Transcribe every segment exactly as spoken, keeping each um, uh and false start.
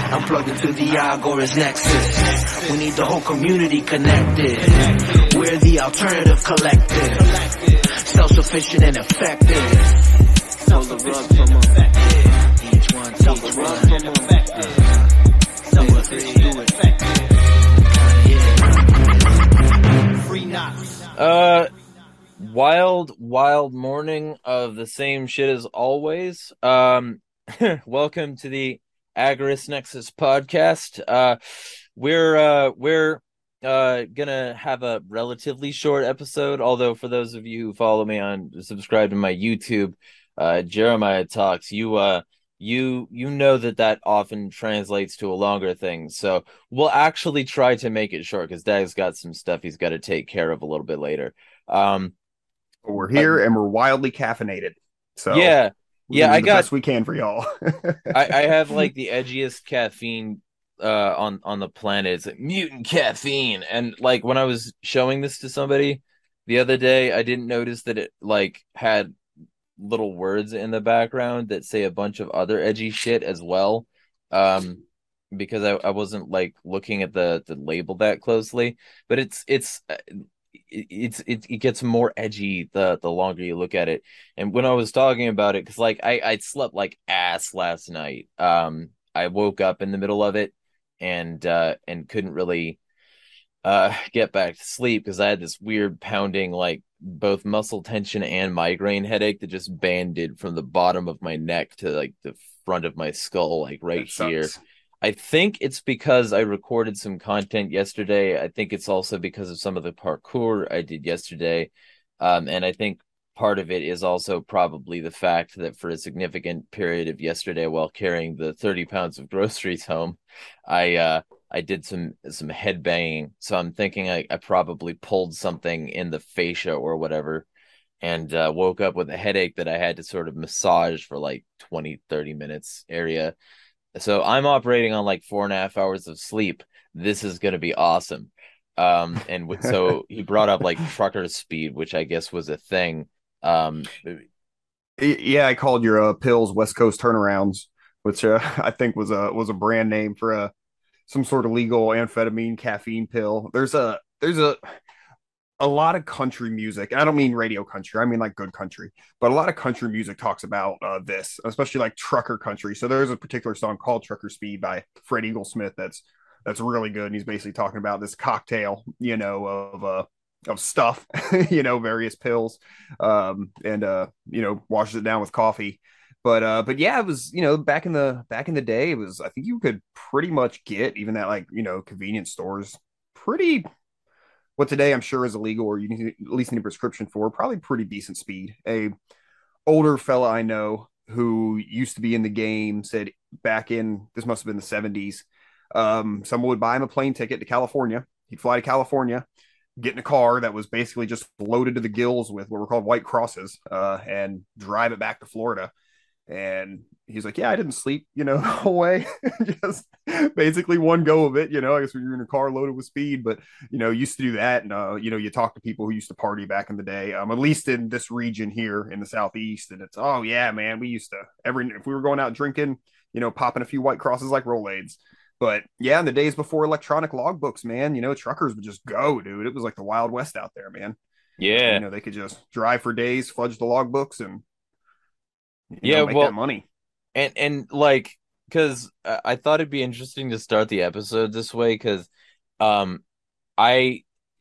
I'm plugged into the Agorist Nexus. We need the whole community connected. We're the alternative collective. Self-sufficient and effective. Self-sufficient and effective. Each one, each one, and effective. Self-sufficient and effective. Free Knox. Uh, wild, wild morning of the same shit as always. Um, welcome to the Agorist Nexus podcast. Uh, we're uh we're uh gonna have a relatively short episode, although for those of you who follow me on subscribe to my YouTube, uh Jeremiah Talks, you uh you you know that that often translates to a longer thing. So we'll actually try to make it short because Dag's got some stuff he's got to take care of a little bit later. Um, we're here but, and we're wildly caffeinated. So yeah. Yeah, I the got best we can for y'all. I, I have like the edgiest caffeine uh on on the planet. It's like mutant caffeine, and like when I was showing this to somebody the other day, I didn't notice that it like had little words in the background that say a bunch of other edgy shit as well. Um, because I, I wasn't like looking at the the label that closely, but it's it's. It's it, it gets more edgy the the longer you look at it. And when I was talking about it, because like I I slept like ass last night. Um, I woke up in the middle of it and uh and couldn't really uh get back to sleep because I had this weird pounding, like both muscle tension and migraine headache that just banded from the bottom of my neck to like the front of my skull, like right here. I think it's because I recorded some content yesterday. I think it's also because of some of the parkour I did yesterday. Um, and I think part of it is also probably the fact that for a significant period of yesterday, while carrying the thirty pounds of groceries home, I uh, I did some some head banging. So I'm thinking I, I probably pulled something in the fascia or whatever, and uh, woke up with a headache that I had to sort of massage for like twenty, thirty minutes area. So I'm operating on like four and a half hours of sleep. This is going to be awesome. Um, and w- so he brought up like trucker speed, which I guess was a thing. Um, yeah, I called your uh, pills West Coast turnarounds, which uh, I think was a was a brand name for a some sort of legal amphetamine caffeine pill. There's a there's a a lot of country music, and I don't mean radio country, I mean like good country, but a lot of country music talks about uh, this, especially like trucker country. So there's a particular song called Trucker Speed by Fred Eaglesmith that's that's really good, and he's basically talking about this cocktail, you know, of uh of stuff, you know, various pills, um, and uh, you know, washes it down with coffee. But uh, but yeah, it was, you know, back in the back in the day, it was, I think you could pretty much get even at like, you know, convenience stores pretty what today I'm sure is illegal, or you need, at least need a prescription for, probably pretty decent speed. A older fella I know who used to be in the game said back in, this must have been the seventies, um, someone would buy him a plane ticket to California. He'd fly to California, get in a car that was basically just loaded to the gills with what were called White Crosses, uh, and drive it back to Florida. And he's like, yeah, I didn't sleep, you know, the whole way. Just basically one go of it, you know, I guess when you're in a car loaded with speed, but, you know, used to do that. And, uh, you know, you talk to people who used to party back in the day, um, at least in this region here in the Southeast. And it's, oh, yeah, man, we used to, every, if we were going out drinking, you know, popping a few White Crosses like Rolaids. But yeah, in the days before electronic logbooks, man, you know, truckers would just go, dude. It was like the Wild West out there, man. Yeah. You know, they could just drive for days, fudge the logbooks, and, you yeah, know, make well, that money. And, and like, because I thought it'd be interesting to start the episode this way, because um, I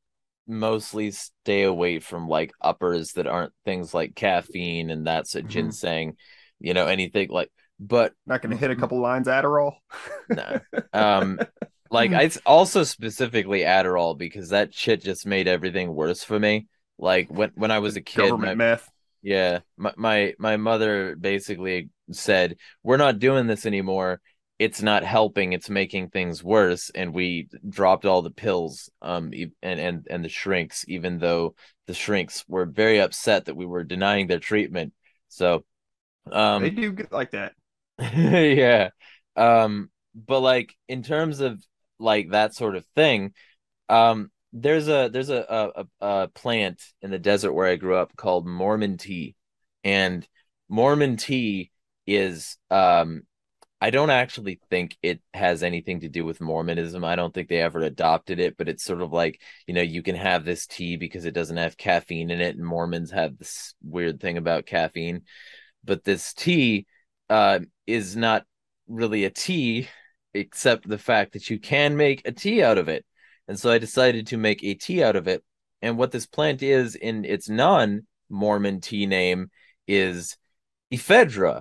mostly stay away from like uppers that aren't things like caffeine, and that's a mm-hmm. ginseng, you know, anything like, but not going to hit a couple lines Adderall. No. Um, like I also specifically Adderall, because that shit just made everything worse for me. Like when, when I was a kid, government my, meth. Yeah, my, my my mother basically said, we're not doing this anymore. It's not helping. It's making things worse. And we dropped all the pills, um, and, and, and the shrinks, even though the shrinks were very upset that we were denying their treatment. So, um, they do get like that. Yeah. Um, but like in terms of like that sort of thing, um, There's a there's a, a a plant in the desert where I grew up called Mormon tea, and Mormon tea is um I don't actually think it has anything to do with Mormonism. I don't think they ever adopted it, but it's sort of like, you know, you can have this tea because it doesn't have caffeine in it, and Mormons have this weird thing about caffeine. But this tea uh, is not really a tea, except the fact that you can make a tea out of it. And so I decided to make a tea out of it. And what this plant is in its non-Mormon tea name is ephedra.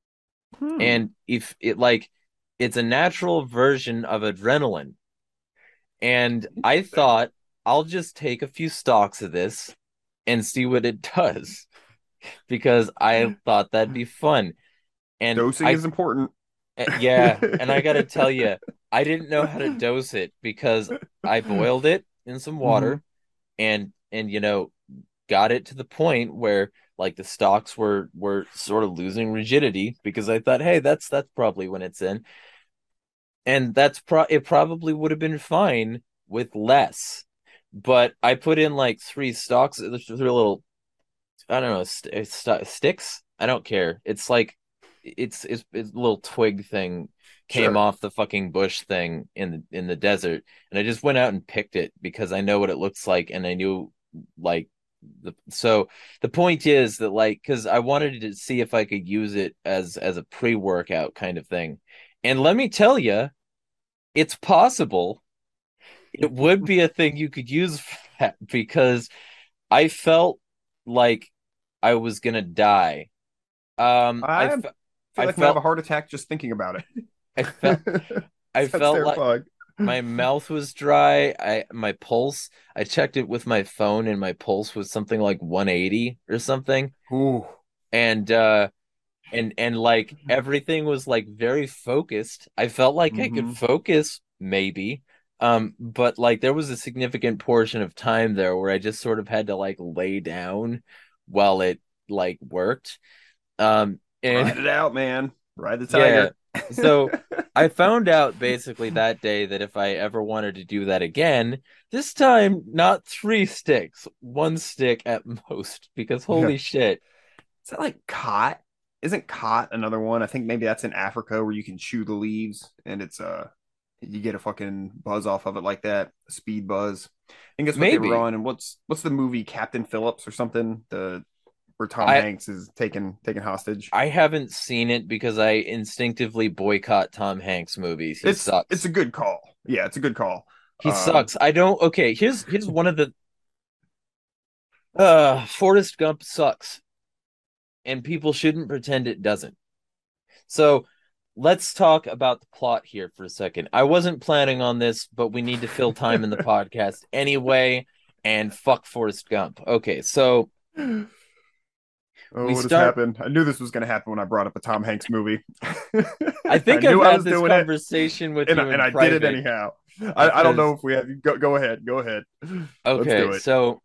Hmm. And if it like it's a natural version of adrenaline. And I Interesting. thought I'll just take a few stalks of this and see what it does because I thought that'd be fun. And Dosing I is important. Uh, Yeah, and I gotta tell you, I didn't know how to dose it because I boiled it in some Hmm. water and and you know got it to the point where like the stalks were were sort of losing rigidity because I thought, hey, that's that's probably when it's in, and that's pro it probably would have been fine with less, but I put in like three stalks, three little I don't know st st sticks. I don't care. It's like it's, it's it's a little twig thing came Sure. off the fucking bush thing in the in the desert, and I just went out and picked it because I know what it looks like, and I knew like the so the point is that like because I wanted to see if I could use it as as a pre-workout kind of thing, and let me tell you, it's possible. It would be a thing you could use for that because I felt like I was gonna die. Um, I I fe- feel I like I'm gonna have a felt heart attack just thinking about I felt it. I Sounds felt like terrifying. my mouth was dry. I my pulse. I checked it with my phone, and my pulse was something like one eighty or something. Ooh. And uh, and and like everything was like very focused. I felt like I could Hmm. focus maybe. Um, but like there was a significant portion of time there where I just sort of had to like lay down while it like worked. Um, and Ride it out, man. Ride the yeah, tiger. so I found out basically that day that if I ever wanted to do that again, this time not three sticks, one stick at most, because Yeah. holy shit. Is that like cot? Isn't cot another one? I think maybe that's in Africa where you can chew the leaves and it's uh you get a fucking buzz off of it like that, a speed buzz. And guess what they were Maybe. on? And what's what's the movie Captain Phillips or something? The where Tom I Hanks is taken taken hostage. I haven't seen it because I instinctively boycott Tom Hanks movies. He It's it's sucks. a good call. Yeah, it's a good call. He Um, sucks. I don't okay, here's here's one of the uh Forrest Gump sucks, and people shouldn't pretend it doesn't. So let's talk about the plot here for a second. I wasn't planning on this, but we need to fill time in the podcast anyway. And fuck Forrest Gump. Okay, so oh, we what has start. happened? I knew this was going to happen when I brought up a Tom Hanks movie. I I think I've knew I had was this doing it, conversation with and I, you and in I did it private anyhow. I, I don't know because, if we have. Go go ahead. Go ahead. Let's okay, do it. so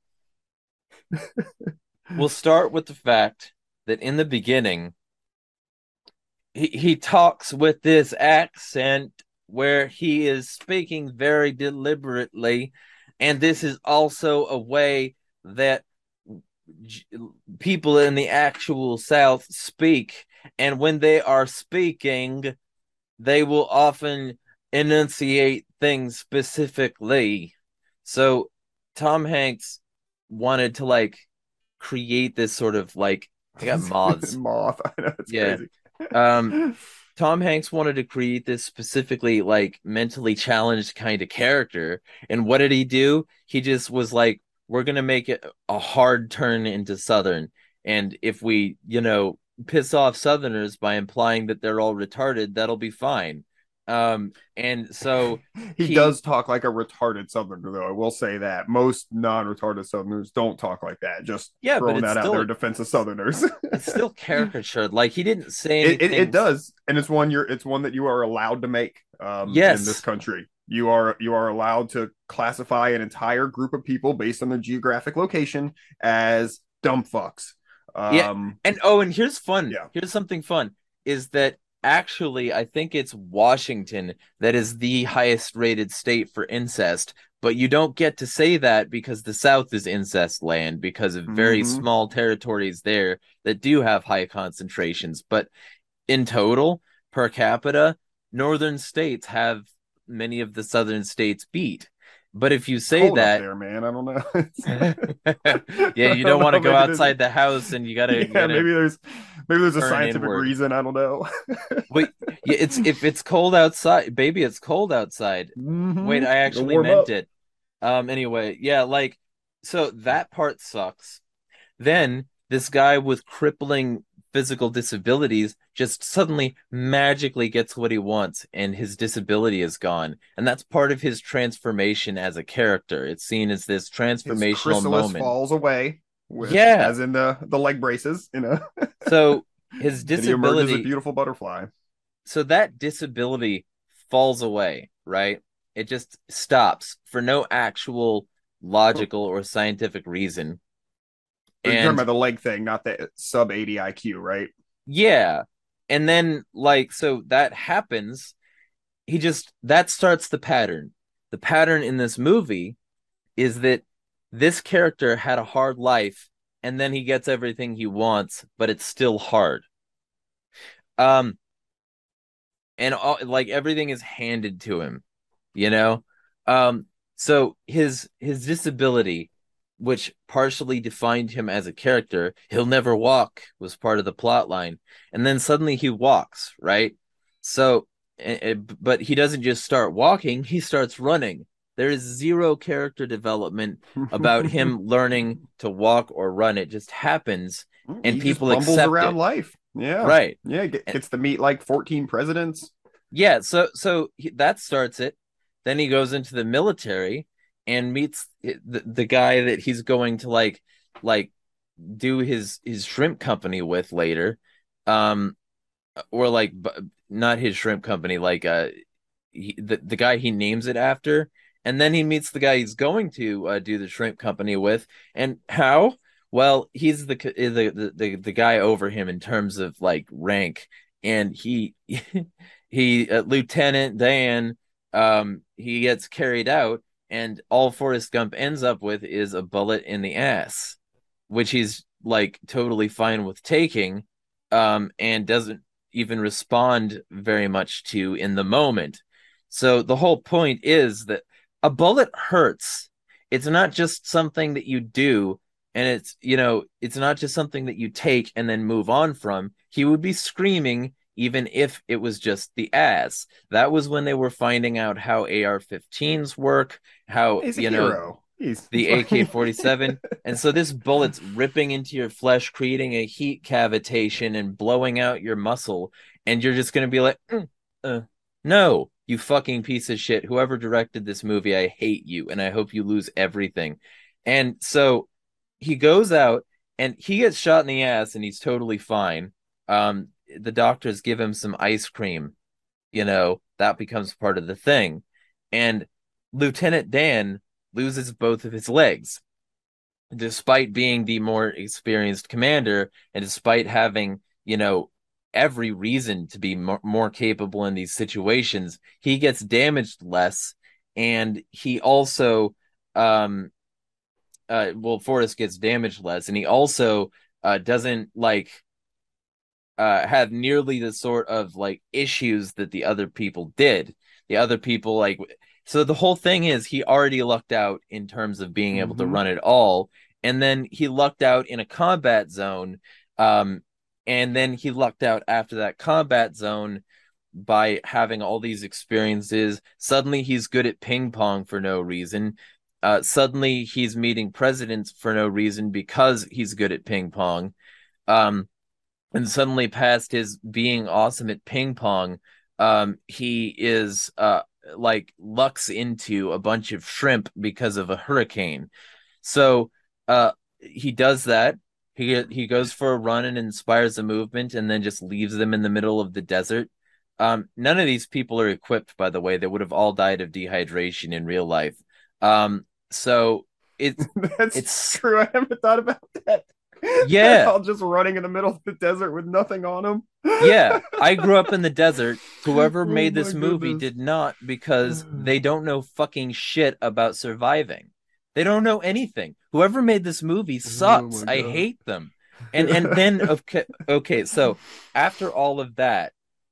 we'll start with the fact that in the beginning, he, he talks with this accent where he is speaking very deliberately. And this is also a way that people in the actual South speak. And when they are speaking, they will often enunciate things specifically. So Tom Hanks wanted to like create this sort of like I got moths. Moth. I know it's Yeah. crazy. Um Tom Hanks wanted to create this specifically like mentally challenged kind of character. And what did he do? He just was like, we're gonna make it a hard turn into Southern. And if we, you know, piss off Southerners by implying that they're all retarded, that'll be fine. Um, and so He he does talk like a retarded Southerner, though. I will say that most non-retarded Southerners don't talk like that. Just yeah, but throwing it's that out there still in defense of Southerners. it's still caricatured. Like he didn't say it, it it anything. does, and it's one you're it's one that you are allowed to make um in this Yes. country. You are you are allowed to classify an entire group of people based on their geographic location as dumb fucks. Yeah. Um, And oh, and here's fun. yeah. Here's something fun is that actually I think it's Washington that is the highest rated state for incest, but you don't get to say that because the South is incest land because of very Mm-hmm. small territories there that do have high concentrations. But in total, per capita, northern states have many of the southern states beat. But if you It's say cold up that, there, man. I don't know. It's- yeah, I you don't don't want to know. go Maybe there's outside the house and you gotta you yeah, gotta maybe there's maybe there's a turn scientific inward. reason. I don't know. Wait, yeah, it's if it's cold outside, baby, it's cold outside. Wait, hmm I It'll actually warm meant up. it. Um, anyway, yeah, like so that part sucks. Then this guy with crippling physical disabilities just suddenly magically gets what he wants and his disability is gone. And that's part of his transformation as a character. It's seen as this His transformational chrysalis moment. falls away with, Yeah. as in the the leg braces, you know, So his and he emerges a disability, beautiful butterfly. so that disability falls away, right? It just stops for no actual logical or scientific reason. You're talking And about the leg thing, not the sub eighty I Q, right? yeah. And then, like, so that happens. He just, that starts the pattern. The pattern in this movie is that this character had a hard life and then he gets everything he wants, but it's still hard. Um, and all, like everything is handed to him, you know? Um, so his his disability, which partially defined him as a character, he'll never walk was part of the plot line. And then suddenly he walks, right? So it, it- but he doesn't just start walking, he starts running. There is zero character development about him learning to walk or run. It just happens and He just people bumbles accept around it. life. Yeah, Right. yeah. Get, gets to meet like fourteen presidents. Yeah, so so he, that starts it. Then he goes into the military and meets the, the guy that he's going to like like do his his shrimp company with later. Um or like not his shrimp company, like uh he, the the guy he names it after. And then he meets the guy he's going to uh, do the shrimp company with. And how? Well, he's the the the the, the guy over him in terms of like rank, and he he uh, Lieutenant Dan, um he gets carried out, and all Forrest Gump ends up with is a bullet in the ass, which he's like totally fine with taking, um and doesn't even respond very much to in the moment. So the whole point is that a bullet hurts. It's not just something that you do, and it's, you know, it's not just something that you take and then move on from. He would be screaming even if it was just the ass. That was when they were finding out how A R fifteens work, how, He's a you know, hero. He's, the he's A K like, forty-seven. And so this bullet's ripping into your flesh, creating a heat cavitation and blowing out your muscle. And you're just going to be like, mm, uh, no, you fucking piece of shit. Whoever directed this movie, I hate you. And I hope you lose everything. And so he goes out and he gets shot in the ass and he's totally fine. Um, the doctors give him some ice cream, you know, that becomes part of the thing. And Lieutenant Dan loses both of his legs, despite being the more experienced commander and despite having, you know, every reason to be more, more capable in these situations. He gets damaged less, and he also, um, uh, well, Forrest gets damaged less, and he also uh, doesn't like uh, have nearly the sort of like issues that the other people did. The other people like so the whole thing is he already lucked out in terms of being able to hmm run it all, and then he lucked out in a combat zone, um, and then he lucked out after that combat zone by having all these experiences. Suddenly he's good at ping pong for no reason. Uh, suddenly he's meeting presidents for no reason because he's good at ping pong. Um, and suddenly past his being awesome at ping pong, um he is uh like lucks into a bunch of shrimp because of a hurricane. So uh he does that. He he goes for a run and inspires a movement and then just leaves them in the middle of the desert. Um none of these people are equipped, by the way. They would have all died of dehydration in real life. Um so it's That's it's true. I haven't thought about that. They're yeah. all just running in the middle of the desert with nothing on them. Yeah, I grew up in the desert. Whoever Oh made my this movie goodness. did not, because they don't know fucking shit about surviving. They don't know anything. Whoever made this movie Oh sucks. my I god. hate them. And and then okay, okay, so after all of that,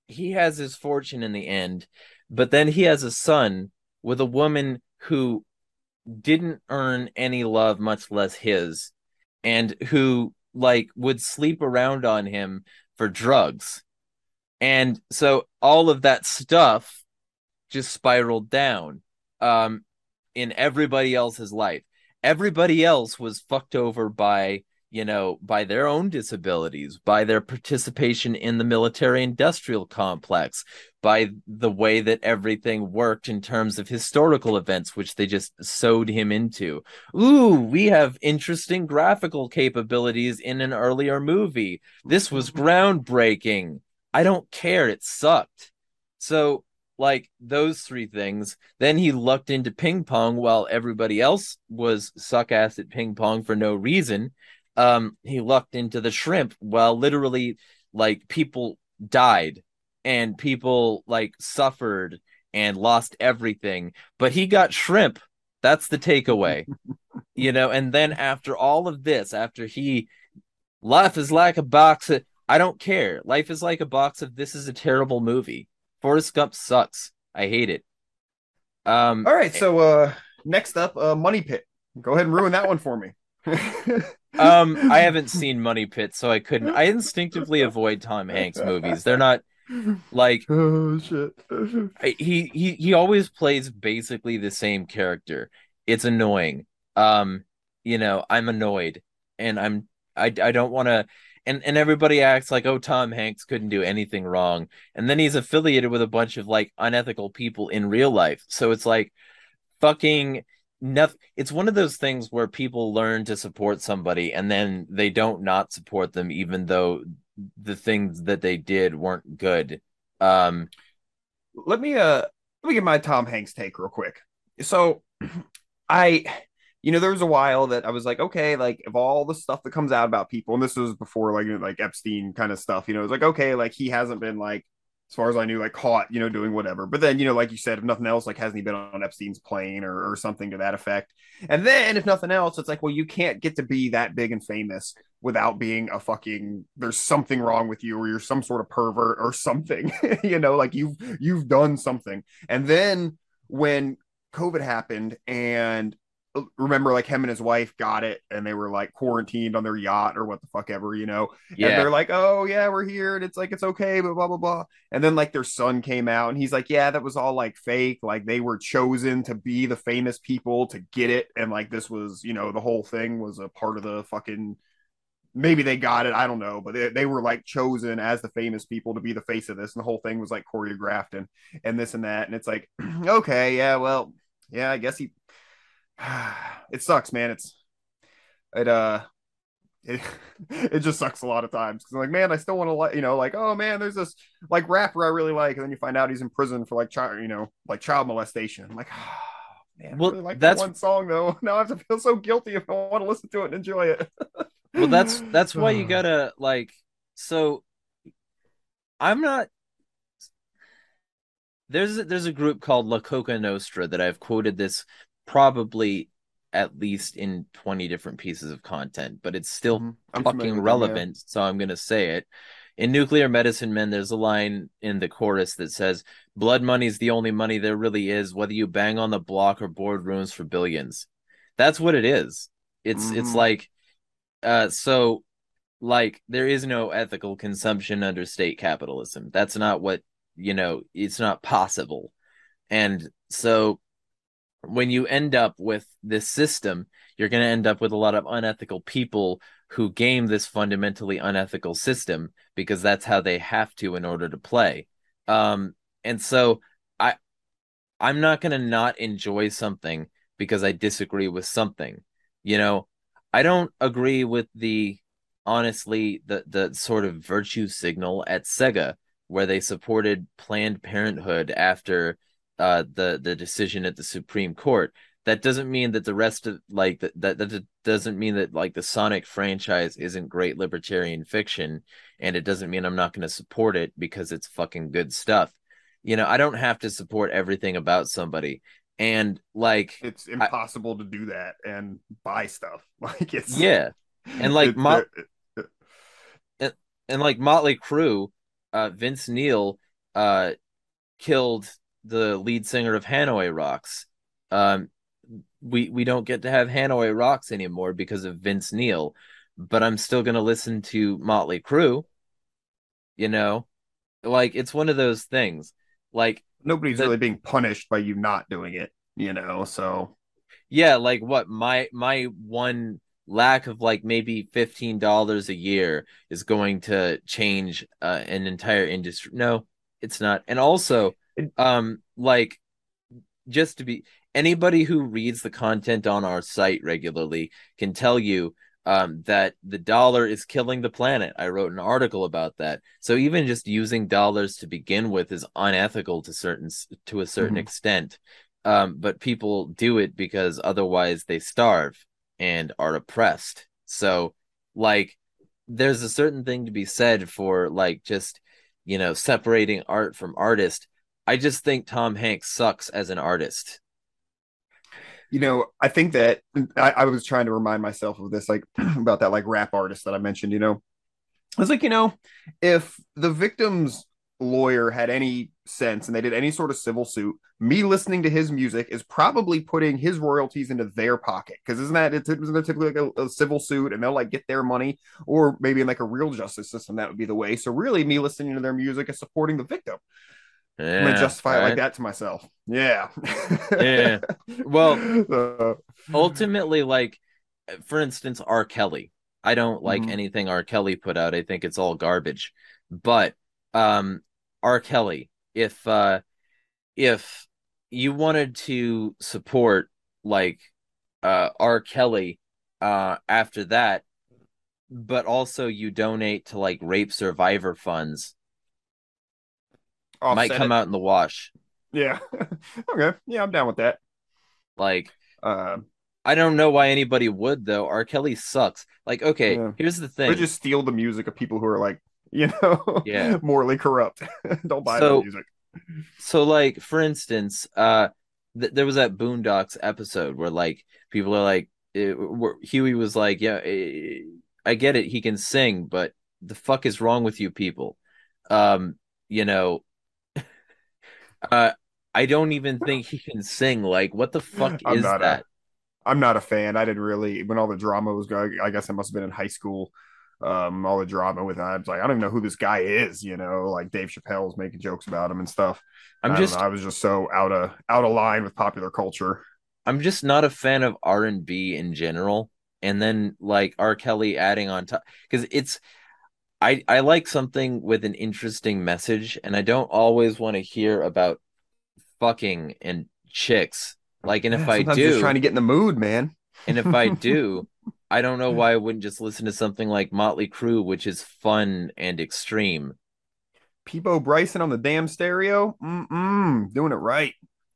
he has his fortune in the end, but then he has a son with a woman who didn't earn any love, much less his, and who like would sleep around on him for drugs. And so all of that stuff just spiraled down um in everybody else's life. Everybody else was fucked over by, you know, by their own disabilities, by their participation in the military industrial complex, by the way that everything worked in terms of historical events, which they just sewed him into. Ooh, we have interesting graphical capabilities in an earlier movie. This was groundbreaking. I don't care. It sucked. So, like those three things. Then he lucked into ping pong while everybody else was suck ass at ping pong for no reason. Um, he lucked into the shrimp while literally like people died and people like suffered and lost everything. But he got shrimp. That's the takeaway. You know, and then after all of this, after he life is like a box of I don't care. Life is like a box of this is a terrible movie. Forrest Gump sucks. I hate it. Um, All right, so uh, next up, uh, Money Pit. Go ahead and ruin that one for me. um, I haven't seen Money Pit, so I couldn't. I instinctively avoid Tom Hanks movies. They're not like oh shit. I, he he he always plays basically the same character. It's annoying. Um, you know, I'm annoyed, and I'm I I don't want to. And and everybody acts like, oh, Tom Hanks couldn't do anything wrong. And then he's affiliated with a bunch of like unethical people in real life. So it's like fucking nothing. It's one of those things where people learn to support somebody and then they don't not support them, even though the things that they did weren't good. Um, let me uh let me get my Tom Hanks take real quick. So I you know, there was a while that I was like, okay, like if all the stuff that comes out about people, and this was before like like Epstein kind of stuff, you know, it's like, okay, like he hasn't been like, as far as I knew, like caught, you know, doing whatever. But then, you know, like you said, if nothing else, like hasn't he been on Epstein's plane or, or something to that effect? And then if nothing else, it's like, well, you can't get to be that big and famous without being a fucking there's something wrong with you or you're some sort of pervert or something, you know, like you've you've done something. And then when COVID happened and remember like him and his wife got it and they were like quarantined on their yacht or what the fuck ever, you know. yeah. And they're like, oh yeah, we're here and it's like it's okay, but blah blah blah. And then like their son came out and he's like, yeah, that was all like fake, like they were chosen to be the famous people to get it, and like this was, you know, the whole thing was a part of the fucking, maybe they got it, I don't know, but they, they were like chosen as the famous people to be the face of this, and the whole thing was like choreographed and and this and that. And it's like, okay, yeah, well, yeah, I guess he it sucks, man. It's it uh it, it just sucks a lot of times because I'm like, man, I still want to like, you know, like, oh man, there's this like rapper I really like, and then you find out he's in prison for like child, you know, like child molestation. I'm like, oh, man, well, I really like that's that one song though. Now I have to feel so guilty if I want to listen to it and enjoy it. well, that's that's why you gotta like. So I'm not. There's there's a group called La Coca Nostra that I've quoted this probably at least in twenty different pieces of content, but it's still mm-hmm. fucking relevant, them, yeah. So I'm going to say it. In Nuclear Medicine Men, there's a line in the chorus that says, blood money is the only money there really is, whether you bang on the block or board rooms for billions. That's what it is. It's mm-hmm. it's like, uh, so, like, there is no ethical consumption under state capitalism. That's not what, you know, it's not possible. And so when you end up with this system, you're going to end up with a lot of unethical people who game this fundamentally unethical system because that's how they have to in order to play. Um, and so I, I'm not going to not enjoy something because I disagree with something. You know, I don't agree with the, honestly, the, the sort of virtue signal at Sega where they supported Planned Parenthood after Uh, the the decision at the Supreme Court. That doesn't mean that the rest of like that, that that doesn't mean that like the Sonic franchise isn't great libertarian fiction, and it doesn't mean I'm not going to support it because it's fucking good stuff. You know, I don't have to support everything about somebody, and like it's impossible I, to do that and buy stuff. Like it's yeah, and like Mot- and, and like Motley Crue, uh, Vince Neil uh killed the lead singer of Hanoi Rocks. Um, we we don't get to have Hanoi Rocks anymore because of Vince Neil, but I'm still gonna listen to Motley Crue. You know, like it's one of those things. Like Nobody's the really being punished by you not doing it, you know. So yeah, like what my my one lack of like maybe fifteen dollars a year is going to change uh, an entire industry. No, it's not. And also, it, um, like just to be anybody who reads the content on our site regularly can tell you um, that the dollar is killing the planet. I wrote an article about that. So even just using dollars to begin with is unethical to certain to a certain mhm. extent. Um, but people do it because otherwise they starve and are oppressed. So like there's a certain thing to be said for like just you know separating art from artist. I just think Tom Hanks sucks as an artist. You know, I think that I, I was trying to remind myself of this, like about that like rap artist that I mentioned. You know, I was like, you know, if the victim's lawyer had any sense and they did any sort of civil suit, me listening to his music is probably putting his royalties into their pocket. Because isn't that, it's, isn't that typically like a, a civil suit and they'll like get their money, or maybe in like a real justice system, that would be the way. So really, me listening to their music is supporting the victim. I'm going to Yeah, justify it like right. that to myself. Yeah. Yeah. Well, uh, ultimately, like for instance, R. Kelly. I don't like mhm. anything R. Kelly put out. I think it's all garbage. But um R. Kelly, if uh if you wanted to support like uh R. Kelly uh after that, but also you donate to like rape survivor funds, might Offset come it. out in the wash. Yeah. Okay. Yeah, I'm down with that. Like Uh, I don't know why anybody would though. R. Kelly sucks. Like, okay, yeah. here's the Or thing. just steal the music of people who are like, you know, Yeah. morally corrupt. Don't buy their So music. so like for instance, uh th- there was that Boondocks episode where like people are like it, where Huey was like, yeah, eh, I get it, he can sing, but the fuck is wrong with you people? Um, you know, uh I don't even think he can sing. Like, what the fuck I'm is not a that? I'm not a fan. I didn't really when all the drama was going. I guess I must have been in high school. Um, all the drama with I was like, I don't even know who this guy is. You know, like Dave Chappelle's making jokes about him and stuff. I'm I don't know. just I was just so out of out of line with popular culture. I'm just not a fan of R and B in general. And then like R. Kelly adding on top because it's I I like something with an interesting message, and I don't always want to hear about fucking and chicks. Like, and if Yeah, I sometimes just trying do, to get in the mood, man. and if I do, I don't know why I wouldn't just listen to something like Motley Crue, which is fun and extreme. Peebo Bryson on the damn stereo. Mm-mm, doing it right.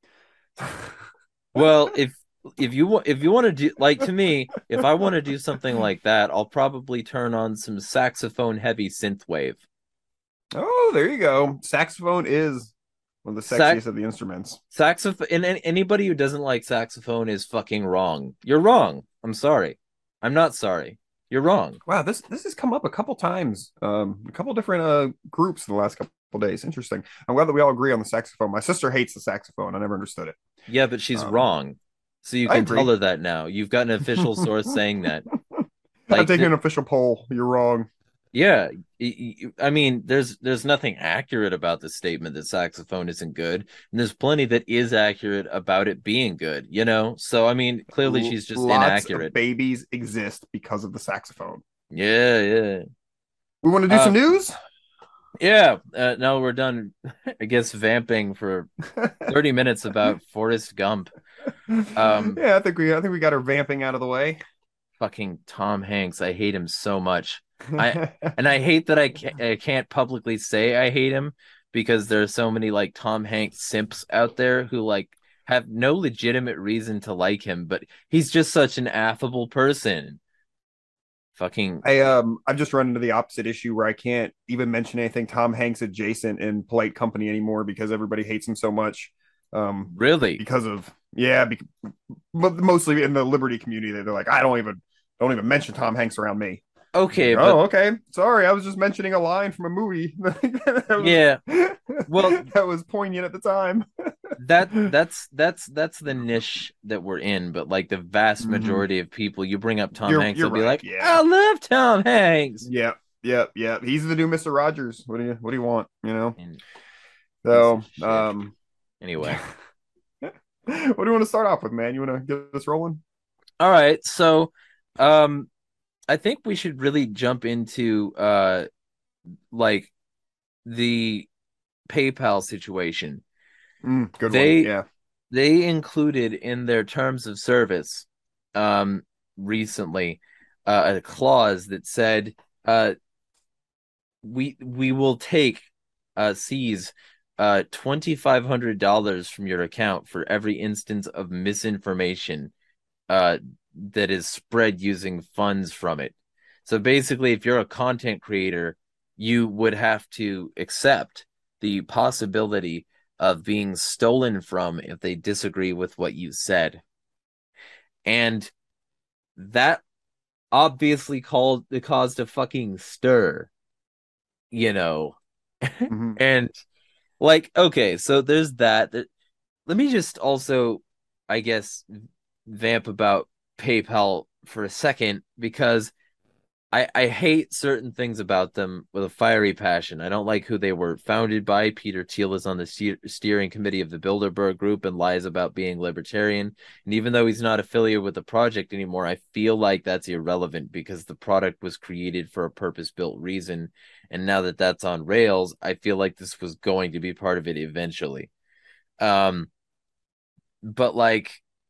Well, if if you want if you want to do like to me, if I want to do something like that, I'll probably turn on some saxophone heavy synthwave. Oh, there you go. Saxophone is one of the Sax sexiest of the instruments. saxophone and anybody who doesn't like saxophone is fucking wrong. You're wrong. I'm sorry. I'm not sorry. You're wrong. Wow, this this has come up a couple times, um, a couple different uh groups in the last couple days. Interesting. I'm glad that we all agree on the saxophone. My sister hates the saxophone. I never understood it. Yeah, but she's Um, wrong. So you I can tell agree. her that now. You've got an official source saying that. I'm Like, taking th- an official poll. You're wrong. yeah, y- y- I mean, there's there's nothing accurate about the statement that saxophone isn't good, and there's plenty that is accurate about it being good, you know? So I mean, clearly L- she's just lots of inaccurate. babies exist because of the saxophone. Yeah, yeah. We want to do Uh some news. yeah, uh, now we're done, I guess, vamping for thirty minutes about Forrest Gump. Um, Yeah, I think we I think we got our vamping out of the way. fucking Tom Hanks. I hate him so much. I and I hate that I can't, I can't publicly say I hate him because there's so many like Tom Hanks simps out there who like have no legitimate reason to like him, but he's just such an affable person. Fucking I um I've just run into the opposite issue where I can't even mention anything Tom Hanks adjacent in polite company anymore because everybody hates him so much. Um, really. because of yeah, be, mostly in the Liberty community, they're like, I don't even don't even mention Tom Hanks around me. Like, Okay, but oh, okay. Sorry, I was just mentioning a line from a movie that was yeah. Well, that was poignant at the time. that that's that's that's the niche that we're in, but like the vast Hmm. majority of people, you bring up Tom You're Hanks, you're they'll be right. like, Yeah. I love Tom Hanks. Yep. Yep. Yep. He's the new Mister Rogers. What do you what do you want? You know? And piece of So shit. um Anyway. what do you want to start off with, man? You wanna get this rolling? All right. So um I think we should really jump into uh like the PayPal situation. Mm, good one. They Yeah. they included in their terms of service um recently uh, a clause that said uh we we will take uh seize uh twenty-five hundred dollars from your account for every instance of misinformation uh that is spread using funds from it. So basically, if you're a content creator, you would have to accept the possibility of being stolen from if they disagree with what you said. And that obviously called it caused a fucking stir, you know. Hmm. And like, okay, so there's that. Let me just also, I guess, vamp about PayPal for a second because I, I hate certain things about them with a fiery passion. I don't like who they were founded by. Peter Thiel is on the steer- steering committee of the Bilderberg Group and lies about being libertarian. And even though he's not affiliated with the project anymore, I feel like that's irrelevant because the product was created for a purpose-built reason. And now that that's on rails, I feel like this was going to be part of it eventually. Um, but like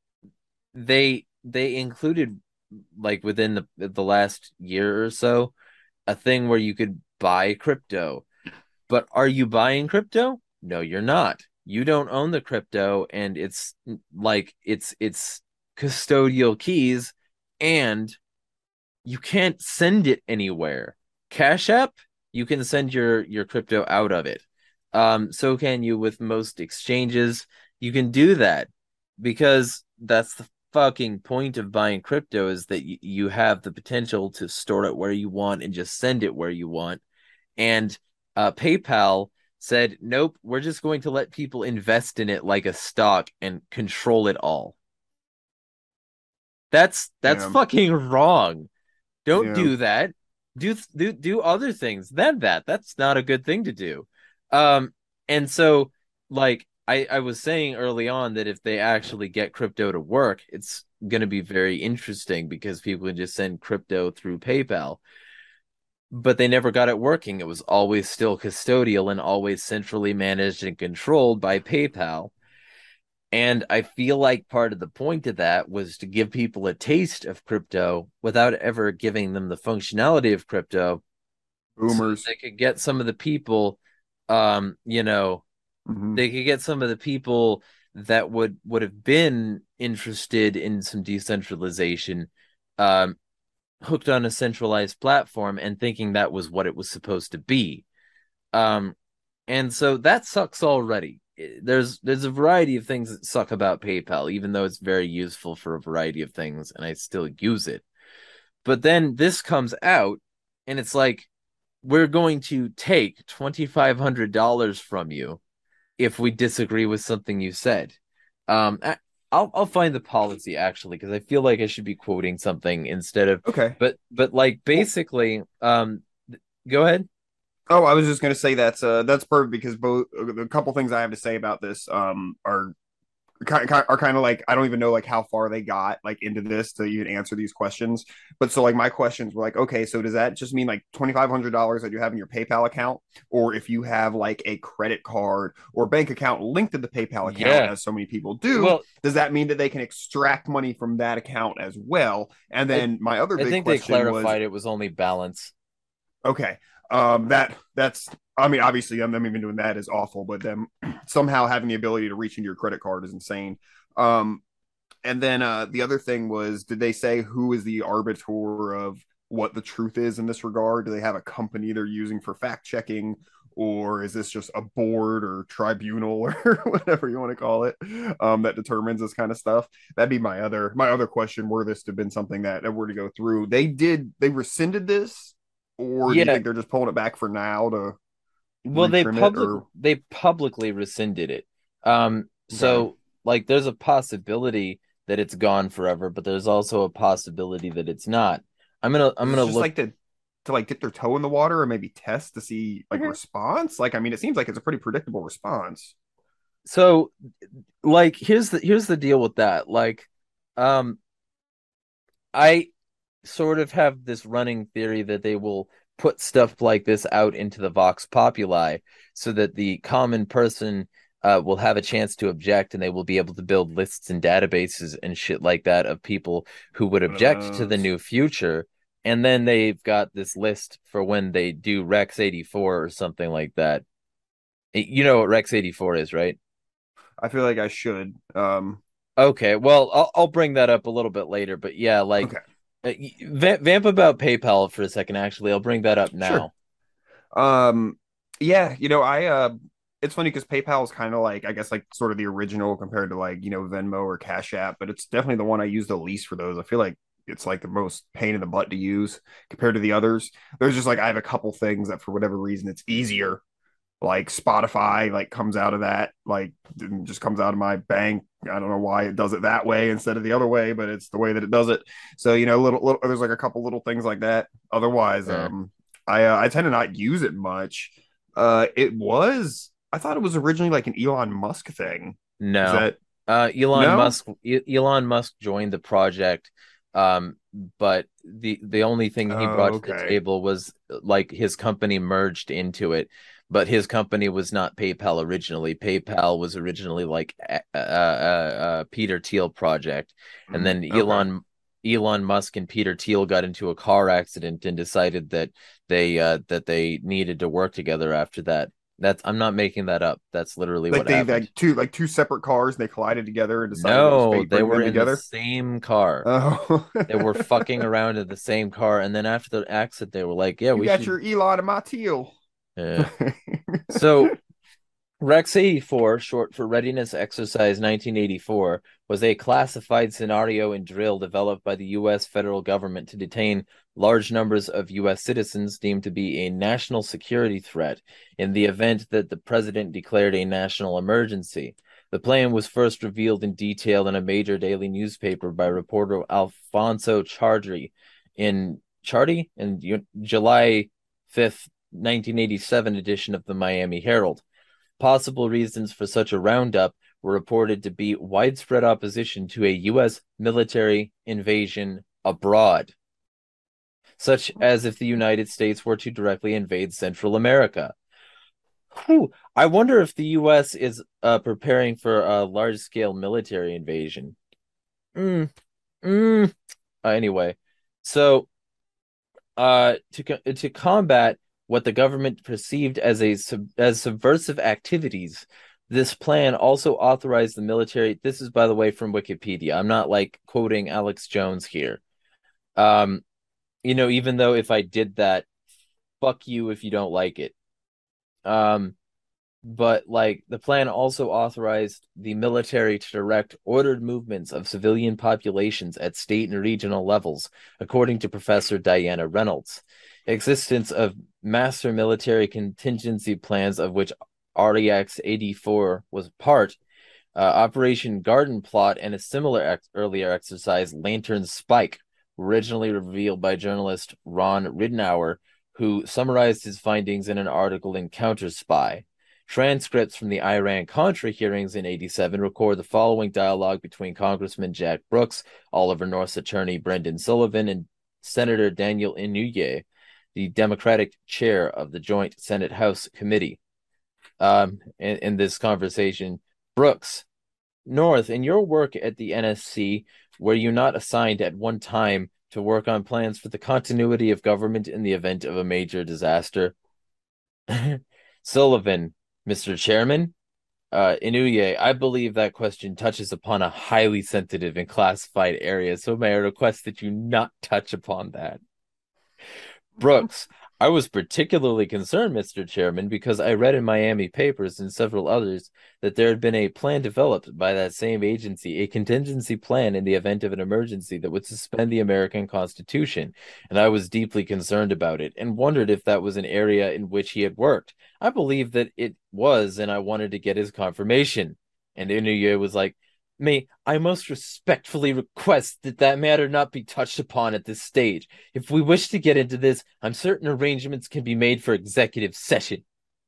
they they included like within the the last year or so a thing where you could buy crypto. But are you buying crypto? No, you're not. You don't own the crypto and it's like it's it's custodial keys and you can't send it anywhere. Cash App, you can send your your crypto out of it. Um, so can you with most exchanges. You can do that because that's the fucking point of buying crypto is that y- you have the potential to store it where you want and just send it where you want. And uh, PayPal said, nope, we're just going to let people invest in it like a stock and control it all. That's that's Yeah. fucking wrong. Don't Yeah. do that. Do do do other things than that. That's not a good thing to do. Um, and so like I I was saying early on that if they actually get crypto to work, it's going to be very interesting because people can just send crypto through PayPal. But they never got it working. It was always still custodial and always centrally managed and controlled by PayPal. And I feel like part of the point of that was to give people a taste of crypto without ever giving them the functionality of crypto so that Boomers. they could get some of the people, um, you know, Hmm. they could get some of the people that would would have been interested in some decentralization, um, hooked on a centralized platform and thinking that was what it was supposed to be. Um, and so that sucks already. There's there's a variety of things that suck about PayPal, even though it's very useful for a variety of things, and I still use it. But then this comes out, and it's like we're going to take twenty five hundred dollars from you if we disagree with something you said. Um, I, I'll I'll find the policy actually because I feel like I should be quoting something instead of, Okay. but but like Well, basically, um, go ahead. oh, I was just gonna say that's uh that's perfect because both a couple things I have to say about this um are kind are kind of like I don't even know like how far they got like into this to even answer these questions. But so like my questions were like, okay, so does that just mean like twenty five hundred dollars that you have in your PayPal account, or if you have like a credit card or bank account linked to the PayPal account, Yeah. as so many people do, Well, does that mean that they can extract money from that account as well? And I then my other I big think they question was, clarified it was only balance. okay, um, that that's I mean, obviously, them, them even doing that is awful, but them somehow having the ability to reach into your credit card is insane. Um, and then uh, the other thing was, did they say who is the arbiter of what the truth is in this regard? Do they have a company they're using for fact checking, or is this just a board or tribunal or whatever you want to call it, um, that determines this kind of stuff? That'd be my other my other question. Were this to have been something that, that were to go through, they did they rescinded this, or do you Yeah, think they're just pulling it back for now to well, they retrim it? public Or they publicly rescinded it. Um, okay, so like there's a possibility that it's gone forever, but there's also a possibility that it's not. I'm gonna I'm is gonna this just look. like to to like dip their toe in the water or maybe test to see like Mhm. response? Like, I mean, it seems like it's a pretty predictable response. So like here's the here's the deal with that. Like, um, I sort of have this running theory that they will put stuff like this out into the Vox Populi so that the common person uh, will have a chance to object, and they will be able to build lists and databases and shit like that of people who would One of object to the those. new future. And then they've got this list for when they do Rex eighty-four or something like that. You know what Rex eighty-four is, right? I feel like I should. Um, Okay, well, I'll I'll bring that up a little bit later, but yeah, like okay, uh, vamp, vamp about PayPal for a second. Actually, I'll bring that up sure. now. Um, yeah, you know, I uh, it's funny because PayPal is kind of like, I guess, like sort of the original compared to like, you know, Venmo or Cash App, but it's definitely the one I use the least for those. I feel like it's like the most pain in the butt to use compared to the others. There's just like I have a couple things that for whatever reason it's easier. Like Spotify, like comes out of that, like just comes out of my bank. I don't know why it does it that way instead of the other way, but it's the way that it does it. So you know, little, little there's like a couple little things like that. Otherwise, Eh, um, I uh, I tend to not use it much. Uh, it was I thought it was originally like an Elon Musk thing. Is no, that uh, Elon no? Musk. E- Elon Musk joined the project, um, but the the only thing he brought Oh, to the okay. table was like his company merged into it, but his company was not PayPal originally. PayPal was originally like a, a, a, a Peter Thiel project, and Mm, then okay. Elon Elon Musk and Peter Thiel got into a car accident and decided that they uh, that they needed to work together after that. That's I'm not making that up. That's literally Like what they happened. like two like two separate cars and they collided together and decided it was No, fate they bringing were them in the together. same car. Oh, They were fucking around in the same car, and then after the accident, they were like, "Yeah, you we got should." your Elon and my Teal. Uh. So Rex eighty-four, short for Readiness Exercise nineteen eighty-four, was a classified scenario and drill developed by the U S federal government to detain large numbers of U S citizens deemed to be a national security threat in the event that the president declared a national emergency. The plan was first revealed in detail in a major daily newspaper by reporter Alfonso Chardi in Chardi in July fifth, nineteen eighty-seven edition of the Miami Herald. Possible reasons for such a roundup were reported to be widespread opposition to a U S military invasion abroad, such as if the United States were to directly invade Central America. Whew. I wonder if the U S is uh, preparing for a large scale military invasion. Mm, mm. Uh, anyway, so uh, to to combat what the government perceived as a sub, as subversive activities. This plan also authorized the military. This is, by the way, from Wikipedia. I'm not like quoting Alex Jones here. Um, you know, even though if I did that, fuck you if you don't like it. Um, but like the plan also authorized the military to direct ordered movements of civilian populations at state and regional levels, according to Professor Diana Reynolds. Existence of master military contingency plans, of which R E X eighty-four was part, uh, Operation Garden Plot, and a similar ex- earlier exercise, Lantern Spike, originally revealed by journalist Ron Ridenour, who summarized his findings in an article in Counter Spy. Transcripts from the Iran Contra hearings in eighty-seven record the following dialogue between Congressman Jack Brooks, Oliver North's attorney Brendan Sullivan, and Senator Daniel Inouye, the Democratic chair of the Joint Senate House Committee. Um, in, in this conversation, Brooks, North, in your work at the N S C, were you not assigned at one time to work on plans for the continuity of government in the event of a major disaster? Sullivan, Mister Chairman, uh, Inouye, I believe that question touches upon a highly sensitive and classified area, so may I request that you not touch upon that. Brooks, I was particularly concerned, Mister Chairman, because I read in Miami papers and several others that there had been a plan developed by that same agency, a contingency plan in the event of an emergency that would suspend the American Constitution. And I was deeply concerned about it and wondered if that was an area in which he had worked. I believe that it was, and I wanted to get his confirmation. And Inouye was like, May I most respectfully request that that matter not be touched upon at this stage. If we wish to get into this, I'm certain arrangements can be made for executive session.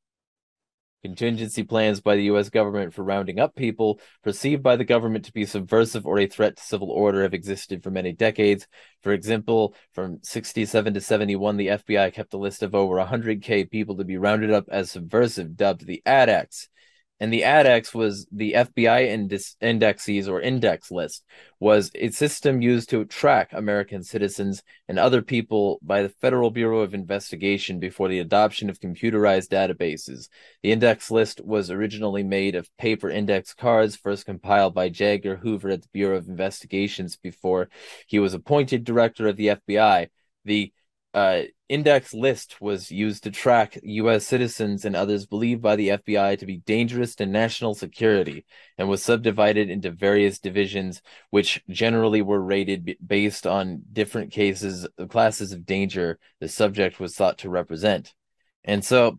Contingency plans by the U S government for rounding up people perceived by the government to be subversive or a threat to civil order have existed for many decades. For example, from sixty-seven to seventy-one, the F B I kept a list of over one hundred K people to be rounded up as subversive, dubbed the ADEX. And the ADEX was the F B I index- indexes or index list, was a system used to track American citizens and other people by the Federal Bureau of Investigation before the adoption of computerized databases. The index list was originally made of paper index cards, first compiled by J. Edgar Hoover at the Bureau of Investigations before he was appointed director of the F B I. The uh, index list was used to track U S citizens and others believed by the F B I to be dangerous to national security, and was subdivided into various divisions, which generally were rated based on different cases, classes of danger the subject was thought to represent. And so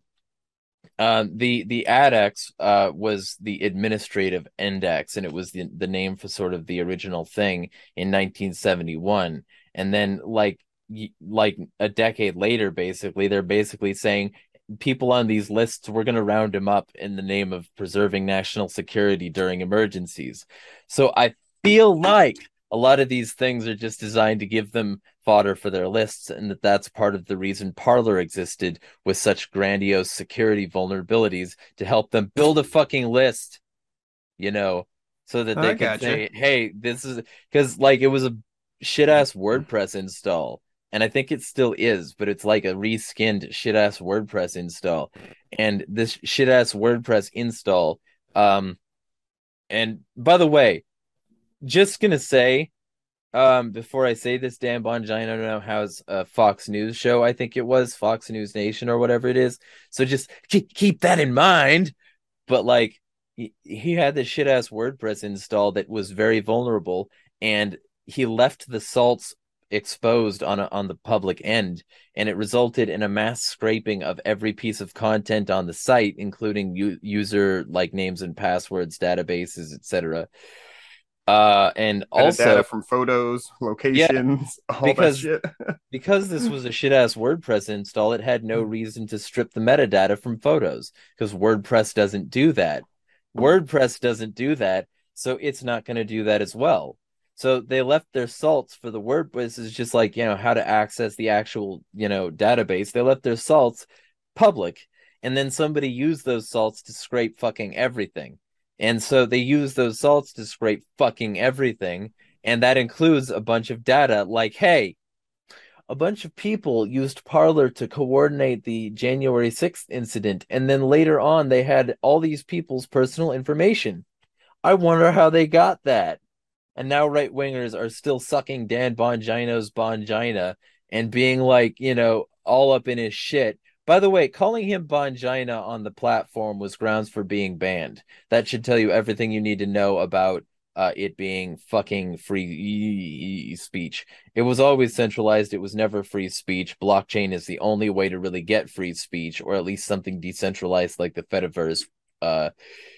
um, the the ADEX uh, was the administrative index, and it was the, the name for sort of the original thing in nineteen seventy-one. And then, like, like a decade later, basically, they're basically saying people on these lists, we're going to round them up in the name of preserving national security during emergencies. So I feel like a lot of these things are just designed to give them fodder for their lists, and that that's part of the reason Parler existed with such grandiose security vulnerabilities, to help them build a fucking list, you know, so that they I could gotcha. say, hey, this is, because like it was a shit ass WordPress install. And I think it still is, but it's like a reskinned shit ass WordPress install. And this shit ass WordPress install, um, and by the way, just gonna say, um, before I say this, Dan Bongino now has a Fox News show. I think it was Fox News Nation or whatever it is. So just keep keep that in mind. But like, he, he had this shit ass WordPress install that was very vulnerable, and he left the salts exposed on a, on the public end, and it resulted in a mass scraping of every piece of content on the site, including u- user like names and passwords, databases, et cetera. Uh, and also, Metadata from photos, yeah, locations, all that because shit. because this was a shit ass WordPress install, it had no reason to strip the metadata from photos, because WordPress doesn't do that. WordPress doesn't do that, so it's not going to do that as well. So they left their salts for the WordPress is just like, you know, how to access the actual, you know, database. They left their salts public, and then somebody used those salts to scrape fucking everything. And so they use those salts to scrape fucking everything, and that includes a bunch of data like, hey, a bunch of people used Parler to coordinate the January sixth incident, and then later on they had all these people's personal information. I wonder how they got that. And now right wingers are still sucking Dan Bongino's Bongina and being like, you know, all up in his shit. By the way, calling him Bongina on the platform was grounds for being banned. That should tell you everything you need to know about uh, it being fucking free speech. It was always centralized. It was never free speech. Blockchain is the only way to really get free speech, or at least something decentralized like the Fediverse. Uh,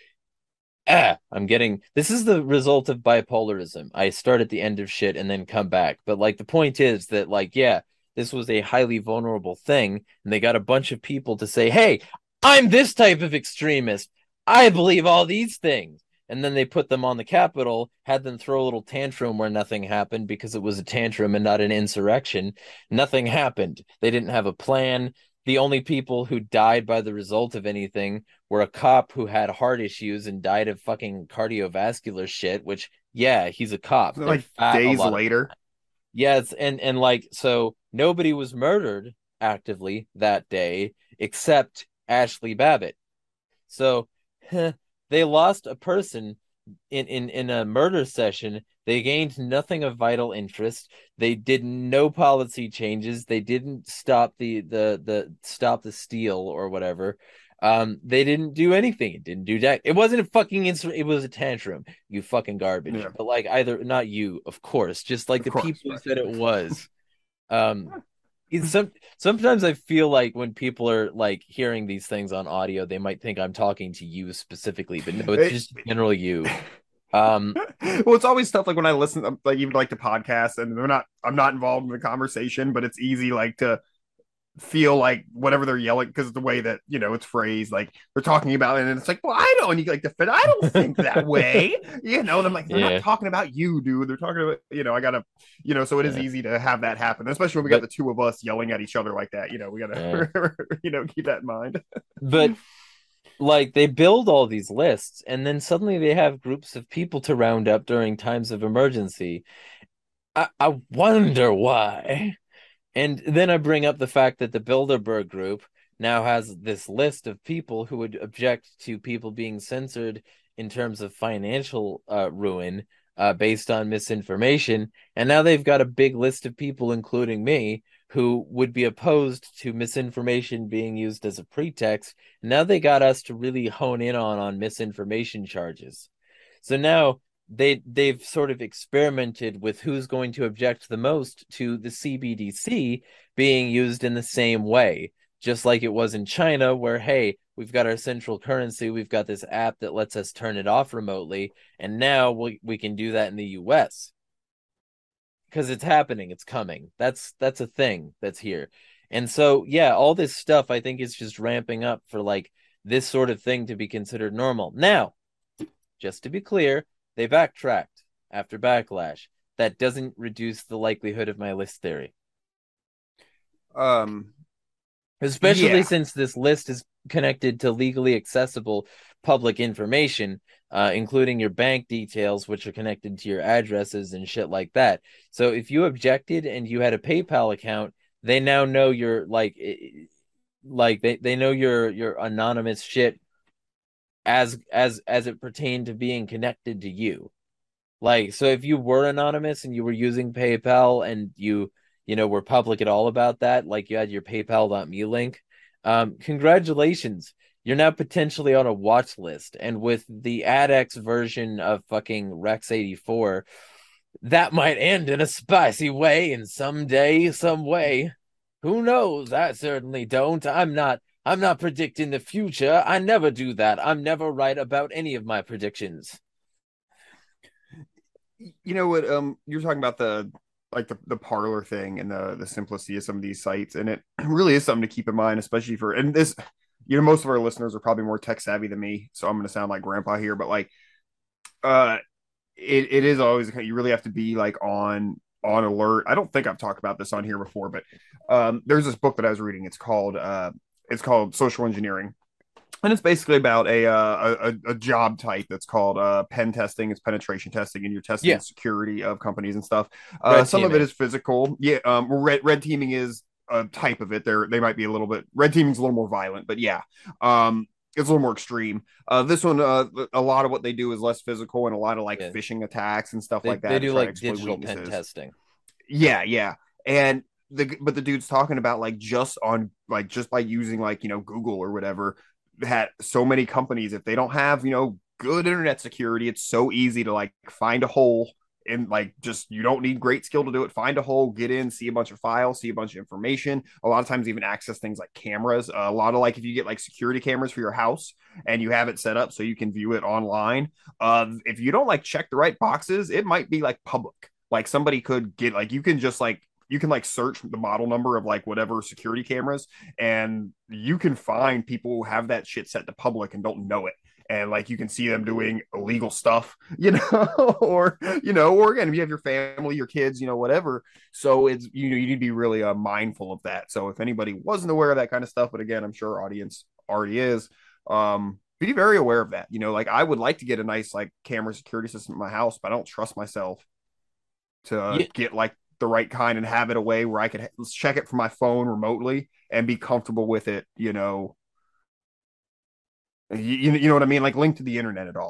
ah, I'm getting, this is the result of bipolarism. I start at the end of shit and then come back. But like the point is that, like, yeah, this was a highly vulnerable thing, and they got a bunch of people to say, hey, I'm this type of extremist. I believe all these things. And then they put them on the Capitol, had them throw a little tantrum where nothing happened because it was a tantrum and not an insurrection. Nothing happened. They didn't have a plan. The only people who died by the result of anything were a cop who had heart issues and died of fucking cardiovascular shit, which, yeah, he's a cop. They're Like fat a days lot of later. the time. Yes, and and like, so nobody was murdered actively that day except Ashley Babbitt. So they lost a person in, in in a murder session, they gained nothing of vital interest. They did no policy changes. They didn't stop the the the stop the steal or whatever. Um, they didn't do anything. It didn't do that. It wasn't a fucking instant. It was a tantrum. You fucking garbage. Yeah, But like either not you, of course, just like of the course, people who right. said it was. Um, it's some sometimes I feel like when people are like hearing these things on audio, they might think I'm talking to you specifically, but no, it's It- just general you. Um, well, it's always stuff like when I listen, like even like to podcasts, and they're not, I'm not involved in the conversation, but it's easy like to feel like whatever they're yelling because the way that you know it's phrased, like they're talking about it, and it's like, well, I don't, and you like defend, I don't think that way, you know. And I'm like, they're not yeah, talking about you, dude. They're talking about, you know, I gotta, you know. So it is yeah. easy to have that happen, especially when we got But the two of us yelling at each other like that. You know, we yeah. gotta, you know, keep that in mind. But like they build all these lists and then suddenly they have groups of people to round up during times of emergency. I, I wonder why. And then I bring up the fact that the Bilderberg group now has this list of people who would object to people being censored in terms of financial uh, ruin uh, based on misinformation. And now they've got a big list of people, including me, who would be opposed to misinformation being used as a pretext. Now they got us to really hone in on on misinformation charges. So now they they've sort of experimented with who's going to object the most to the C B D C being used in the same way, just like it was in China, where hey, we've got our central currency, we've got this app that lets us turn it off remotely, and now we we can do that in the U S because it's happening, it's coming. That's that's a thing that's here. And so yeah, all this stuff I think is just ramping up for like this sort of thing to be considered normal. Now, just to be clear, they backtracked after backlash. That doesn't reduce the likelihood of my list theory. Um, Especially yeah, since this list is connected to legally accessible public information, uh, including your bank details, which are connected to your addresses and shit like that. So if you objected and you had a PayPal account, they now know your like, like they, they know your your anonymous shit as as as it pertained to being connected to you. Like, so if you were anonymous and you were using PayPal and you, you know, were public at all about that, like you had your PayPal.me link, um, congratulations. You're now potentially on a watch list. And with the AdX version of fucking Rex eighty-four, that might end in a spicy way in some day, some way. Who knows? I certainly don't. I'm not I'm not predicting the future. I never do that. I'm never right about any of my predictions. you know what? Um, you're talking about the like the the parlor thing and the the simplicity of some of these sites, and it really is something to keep in mind, especially for and this. You know, most of our listeners are probably more tech savvy than me, so I'm going to sound like grandpa here, but like, uh, it, it is always you really have to be like on on alert. I don't think I've talked about this on here before, but um, there's this book that I was reading. It's called uh, it's called Social Engineering, and it's basically about a uh, a, a job type that's called uh, pen testing. It's penetration testing, and you're testing Yeah, the security of companies and stuff. Uh, red some of it teaming. is physical. Yeah, um, red red teaming is a type of it. They're they might be a little bit red teaming is a little more violent, but yeah, um, it's a little more extreme. Uh, this one, uh, a lot of what they do is less physical and a lot of like Yeah. phishing attacks and stuff They like they that to do try to like exploit digital pen weaknesses. testing. Yeah, yeah. And the but the dude's talking about like just on like just by using like, you know, Google or whatever, that so many companies, if they don't have, you know, good internet security, it's so easy to like find a hole and like just you don't need great skill to do it. Find a hole, get in, see a bunch of files, see a bunch of information. A lot of times even access things like cameras. Uh, a lot of like if you get like security cameras for your house and you have it set up so you can view it online. Uh, if you don't like check the right boxes, it might be like public. Like somebody could get like you can just like you can like search the model number of like whatever security cameras and you can find people who have that shit set to public and don't know it, and like you can see them doing illegal stuff, you know, or you know, or again, if you have your family, your kids, you know, whatever. So it's you know you need to be really uh, mindful of that. So if anybody wasn't aware of that kind of stuff, but again, I'm sure our audience already is, um be very aware of that. You know, like I would like to get a nice like camera security system in my house, but I don't trust myself to uh, Yeah, get like the right kind and have it away where I could ha- check it from my phone remotely and be comfortable with it, you know, you, you know what I mean? Like linked to the internet at all.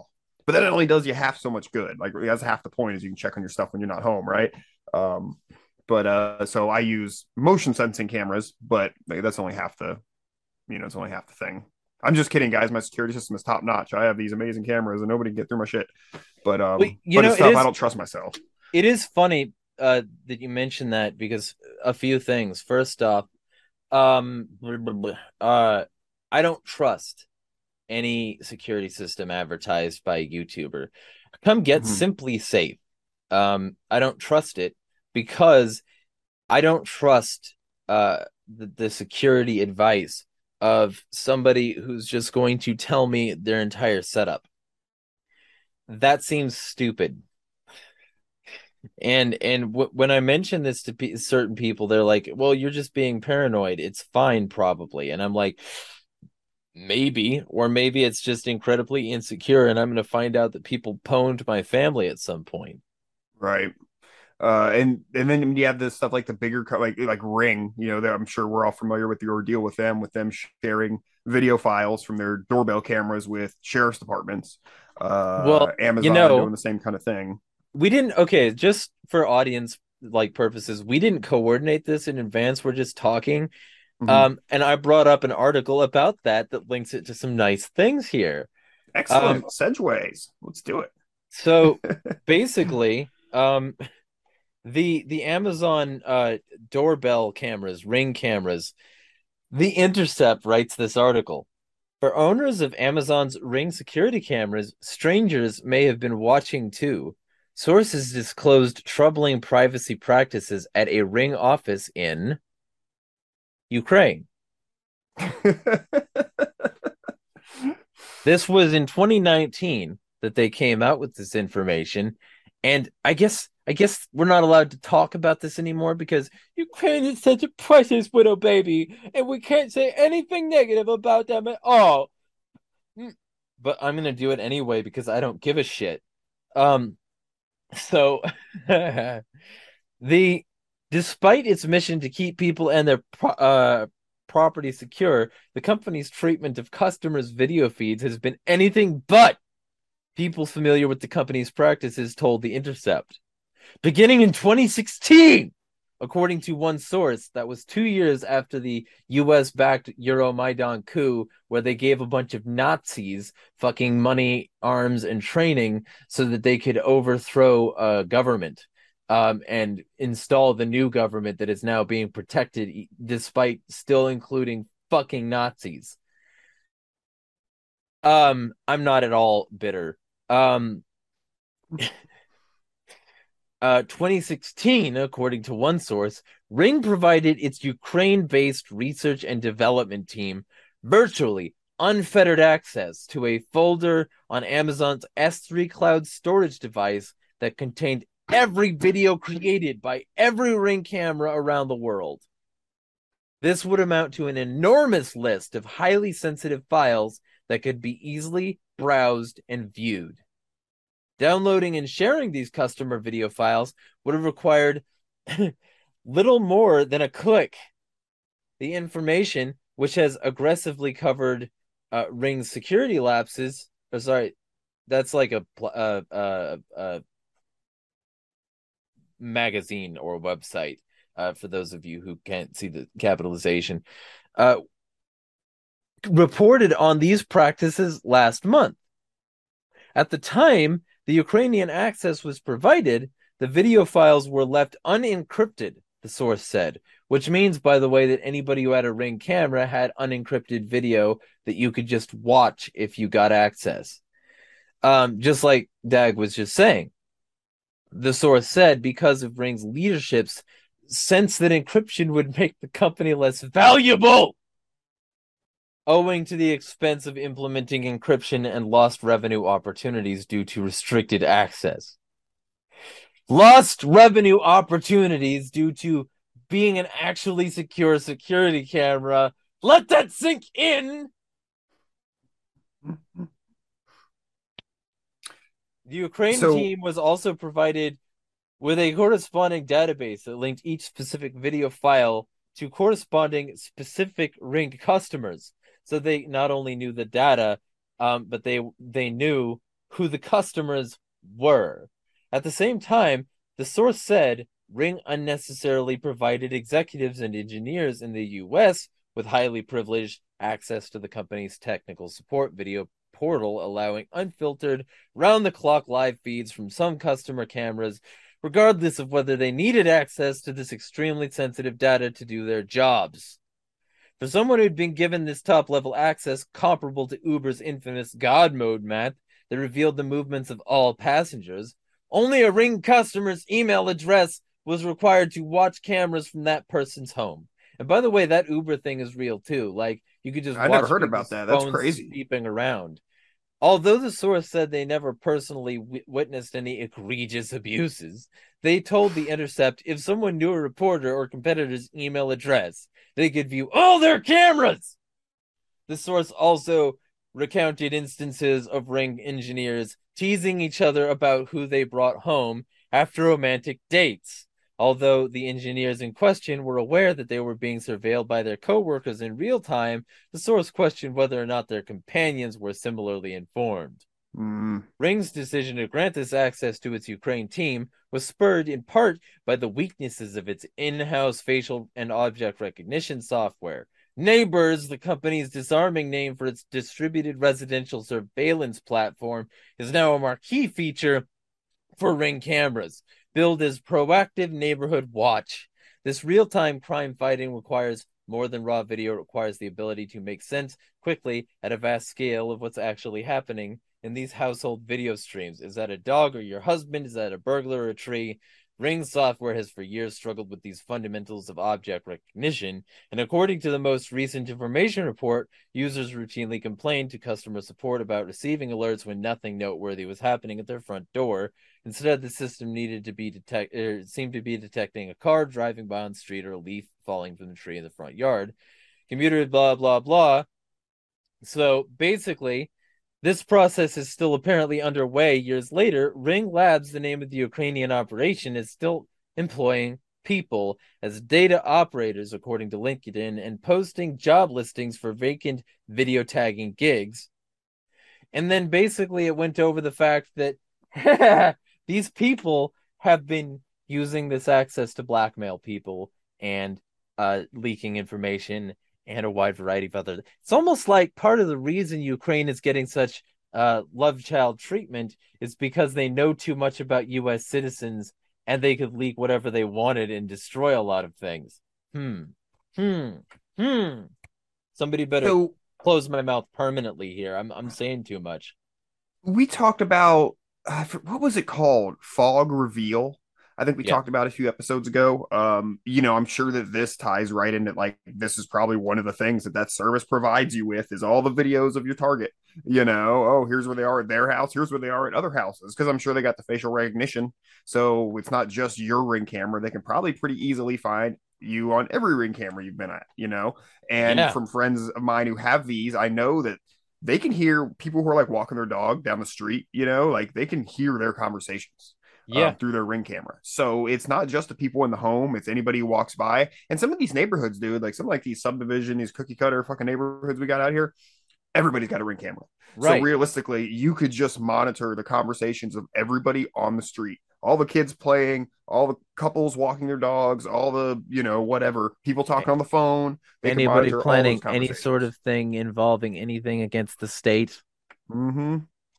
but that only does you half so much good. Like that's half the point is you can check on your stuff when you're not home, right? Um, but uh, so I use motion sensing cameras, but like, that's only half the, you know, it's only half the thing. I'm just kidding, guys. My security system is top notch. I have these amazing cameras, and nobody can get through my shit. But um, Well, you but know, it's it tough. is I don't trust myself. it is funny uh that you mentioned that because a few things. First off, um, blah, blah, blah. uh, I don't trust any security system advertised by a YouTuber. Come get Mhm. Simply Safe. Um, I don't trust it because I don't trust uh the, the security advice of somebody who's just going to tell me their entire setup. That seems stupid. And and w- when I mention this to pe certain people, they're like, "Well, you're just being paranoid. It's fine, probably." And I'm like, maybe, or maybe it's just incredibly insecure, and I'm going to find out that people pwned my family at some point. Right. Uh, and and then you have this stuff like the bigger like like Ring, you know, that I'm sure we're all familiar with the ordeal with them, with them sharing video files from their doorbell cameras with sheriff's departments. Uh, Well, you Amazon doing know, the same kind of thing. we didn't, okay, just for audience like purposes, we didn't coordinate this in advance. We're just talking. Mhm. Um, and I brought up an article about that that links it to some nice things here. Um, Excellent. Sedgeways. Let's do it. so basically, um, the the Amazon uh doorbell cameras, Ring cameras, The Intercept writes this article. For owners of Amazon's Ring security cameras, strangers may have been watching too. Sources disclosed troubling privacy practices at a Ring office in Ukraine. This was in twenty nineteen that they came out with this information, and I guess I guess we're not allowed to talk about this anymore because Ukraine is such a precious little baby, and we can't say anything negative about them at all. Mm. But I'm gonna do it anyway because I don't give a shit. Um, so the despite its mission to keep people and their pro- uh property secure, the company's treatment of customers' video feeds has been anything but. People familiar with the company's practices told The Intercept. Beginning in twenty sixteen, according to one source, that was two years after the U S backed Euromaidan coup, where they gave a bunch of Nazis fucking money, arms, and training so that they could overthrow a government um, and install the new government that is now being protected, despite still including fucking Nazis. Um, I'm not at all bitter. Um, uh, twenty sixteen, according to one source, Ring provided its Ukraine-based research and development team virtually unfettered access to a folder on Amazon's S three cloud storage device that contained every video created by every Ring camera around the world. This would amount to an enormous list of highly sensitive files that could be easily browsed and viewed. Downloading and sharing these customer video files would have required little more than a click. The information, which has aggressively covered uh, Ring's security lapses, or sorry, that's like a, a, a, a magazine or website, uh, for those of you who can't see the capitalization, uh, reported on these practices last month. At the time the Ukrainian access was provided, the video files were left unencrypted, the source said, which means, by the way, that anybody who had a Ring camera had unencrypted video that you could just watch if you got access. Um, just like Dag was just saying. The source said because of Ring's leadership's sense that encryption would make the company less valuable, owing to the expense of implementing encryption and lost revenue opportunities due to restricted access. Lost revenue opportunities due to being an actually secure security camera. Let that sink in. The Ukraine So team was also provided with a corresponding database that linked each specific video file to corresponding specific Ring customers. So they not only knew the data, um, but they they knew who the customers were. At the same time, the source said Ring unnecessarily provided executives and engineers in the U S with highly privileged access to the company's technical support video portal, allowing unfiltered, round-the-clock live feeds from some customer cameras, regardless of whether they needed access to this extremely sensitive data to do their jobs. For someone who'd been given this top-level access comparable to Uber's infamous God Mode map that revealed the movements of all passengers, only a Ring customer's email address was required to watch cameras from that person's home. And by the way, that Uber thing is real too. Like, you could just I watch never heard about that. That's crazy. Beeping around. Although the source said they never personally w- witnessed any egregious abuses, they told The Intercept if someone knew a reporter or competitor's email address, they could view all their cameras. The source also recounted instances of Ring engineers teasing each other about who they brought home after romantic dates. Although the engineers in question were aware that they were being surveilled by their co-workers in real time, the source questioned whether or not their companions were similarly informed. Mm. Ring's decision to grant this access to its Ukraine team was spurred in part by the weaknesses of its in-house facial and object recognition software. Neighbors, the company's disarming name for its distributed residential surveillance platform, is now a marquee feature for Ring cameras, billed as Proactive Neighborhood Watch. This real-time crime fighting requires more than raw video. It requires the ability to make sense quickly at a vast scale of what's actually happening in these household video streams. Is that a dog or your husband? Is that a burglar or a tree? Ring software has for years struggled with these fundamentals of object recognition, and according to the most recent information report, users routinely complained to customer support about receiving alerts when nothing noteworthy was happening at their front door. Instead, the system needed to be detect er, seemed to be detecting a car driving by on the street or a leaf falling from the tree in the front yard. Computer blah blah blah. So basically, this process is still apparently underway years later. Ring Labs, the name of the Ukrainian operation, is still employing people as data operators, according to LinkedIn, and posting job listings for vacant video tagging gigs. And then basically it went over the fact that these people have been using this access to blackmail people and uh, leaking information and a wide variety of other. It's almost like part of the reason Ukraine is getting such uh, love child treatment is because they know too much about U S citizens and they could leak whatever they wanted and destroy a lot of things. Hmm. Hmm. Hmm. Somebody better So close my mouth permanently here. I'm I'm saying too much. we talked about uh, what was it called? Fog reveal. I think we Yeah. talked about it a few episodes ago. Um, you know, I'm sure that this ties right into like this is probably one of the things that that service provides you with is all the videos of your target. You know, oh, here's where they are at their house. Here's where they are at other houses because I'm sure they got the facial recognition. So it's not just your Ring camera. They can probably pretty easily find you on every Ring camera you've been at. You know, and Yeah. from friends of mine who have these, I know that they can hear people who are like walking their dog down the street. You know, like they can hear their conversations Yeah. um, through their Ring camera. So it's not just the people in the home, it's anybody who walks by. And some of these neighborhoods, dude, like some like these subdivision, these cookie cutter fucking neighborhoods we got out here, everybody's got a Ring camera. Right. So realistically, you could just monitor the conversations of everybody on the street. All the kids playing, all the couples walking their dogs, all the, you know, whatever, people talking on the phone. They can Anybody monitor all planning those any conversations. sort of thing involving anything against the state, Mm-hmm.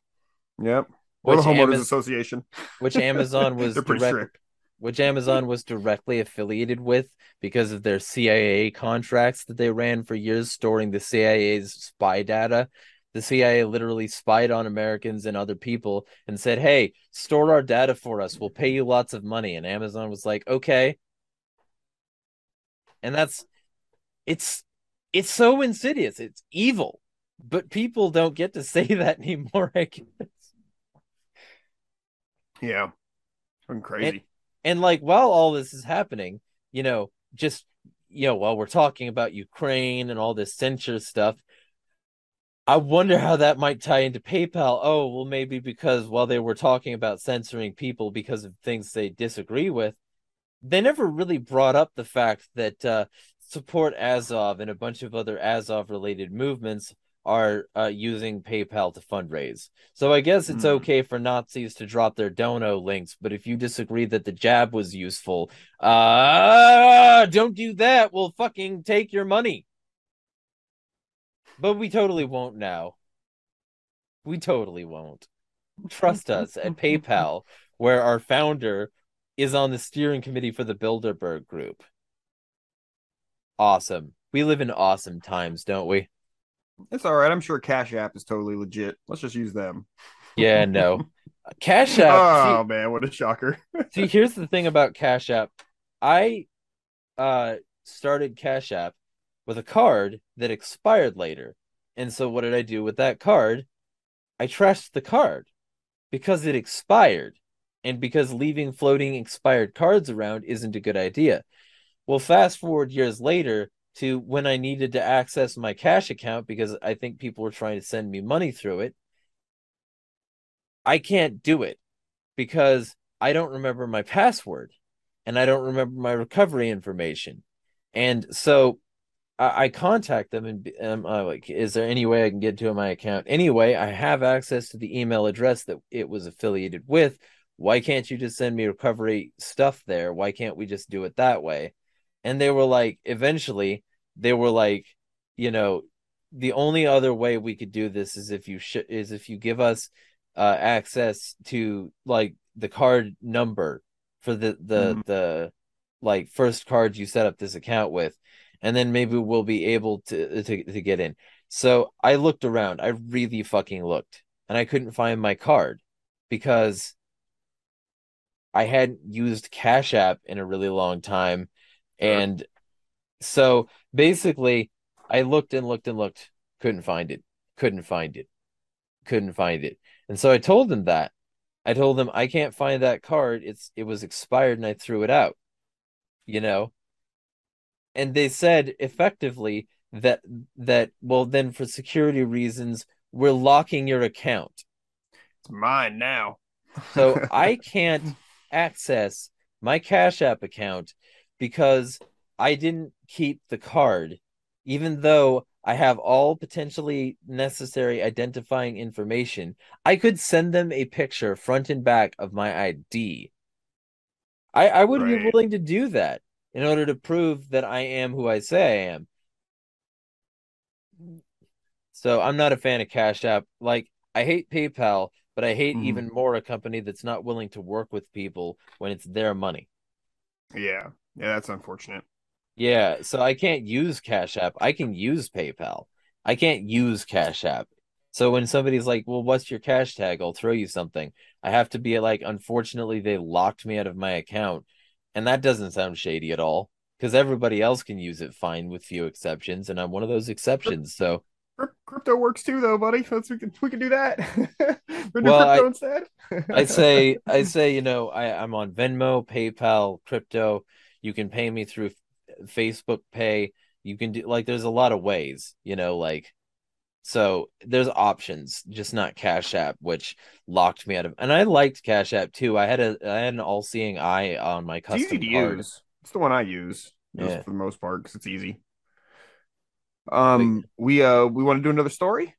Yep. Or the which homeowners Amaz- association. which Amazon was They're pretty direct, strict. which Amazon was directly affiliated with because of their C I A contracts that they ran for years, storing the C I A's spy data. The C I A literally spied on Americans and other people and said, "Hey, store our data for us. We'll pay you lots of money." And Amazon was like, "Okay." And that's it's it's so insidious. It's evil. But people don't get to say that anymore, I guess. Yeah. Fucking crazy. And, and like while all this is happening, you know, just you know, while we're talking about Ukraine and all this censure stuff, I wonder how that might tie into PayPal. Oh, well, maybe because while they were talking about censoring people because of things they disagree with, they never really brought up the fact that uh, Support Azov and a bunch of other Azov related movements are uh, using PayPal to fundraise. So I guess it's Mm. okay for Nazis to drop their dono links, but if you disagree that the jab was useful, uh, don't do that. We'll fucking take your money. But we totally won't now. We totally won't. Trust us at PayPal, where our founder is on the steering committee for the Bilderberg Group. Awesome. We live in awesome times, don't we? It's all right. I'm sure Cash App is totally legit. Let's just use them. Yeah, no. Cash App. Oh See, man, what a shocker. see, here's the thing about Cash App. I uh started Cash App with a card that expired later. And so what did I do with that card? I trashed the card because it expired and because leaving floating expired cards around isn't a good idea. Well, fast forward years later to when I needed to access my cash account because I think people were trying to send me money through it. I can't do it because I don't remember my password and I don't remember my recovery information. And so I, I contact them and I'm uh, like, is there any way I can get to my account? Anyway, I have access to the email address that it was affiliated with. Why can't you just send me recovery stuff there? Why can't we just do it that way? And they were like, eventually, they were like, you know, the only other way we could do this is if you sh- is if you give us uh, access to like the card number for the the Mhm. the like first card you set up this account with, and then maybe we'll be able to to to get in. So I looked around. I really fucking looked, and I couldn't find my card because I hadn't used Cash App in a really long time. Sure. And so basically, I looked and looked and looked, couldn't find it, couldn't find it, couldn't find it. And so I told them that. I told them I can't find that card. It's it was expired and I threw it out, you know? And they said effectively that that well then for security reasons, we're locking your account. It's mine now. So I can't access my Cash App account because I didn't keep the card, even though I have all potentially necessary identifying information. I could send them a picture front and back of my I D. I, I would be Right. willing to do that in order to prove that I am who I say I am. So I'm not a fan of Cash App. Like, I hate PayPal, but I hate Mhm. even more a company that's not willing to work with people when it's their money. Yeah. Yeah, that's unfortunate. Yeah, so I can't use Cash App. I can use PayPal. I can't use Cash App. So when somebody's like, "Well, what's your cash tag? I'll throw you something." I have to be like, "Unfortunately, they locked me out of my account." And that doesn't sound shady at all because everybody else can use it fine with few exceptions, and I'm one of those exceptions. So, Cryp- Crypto works too, though, buddy. Let's we can we can do that. We do well, I crypto instead. I say I say, you know, I I'm on Venmo, PayPal, crypto. You can pay me through Facebook Pay. You can do like there's a lot of ways, you know, like so there's options, just not Cash App, which locked me out of. And I liked Cash App too. I had a I had an all-seeing eye on my It's easy custom to card. use. It's the one I use, just Yeah. for the most part, because it's easy. But Um, we uh we want to do another story.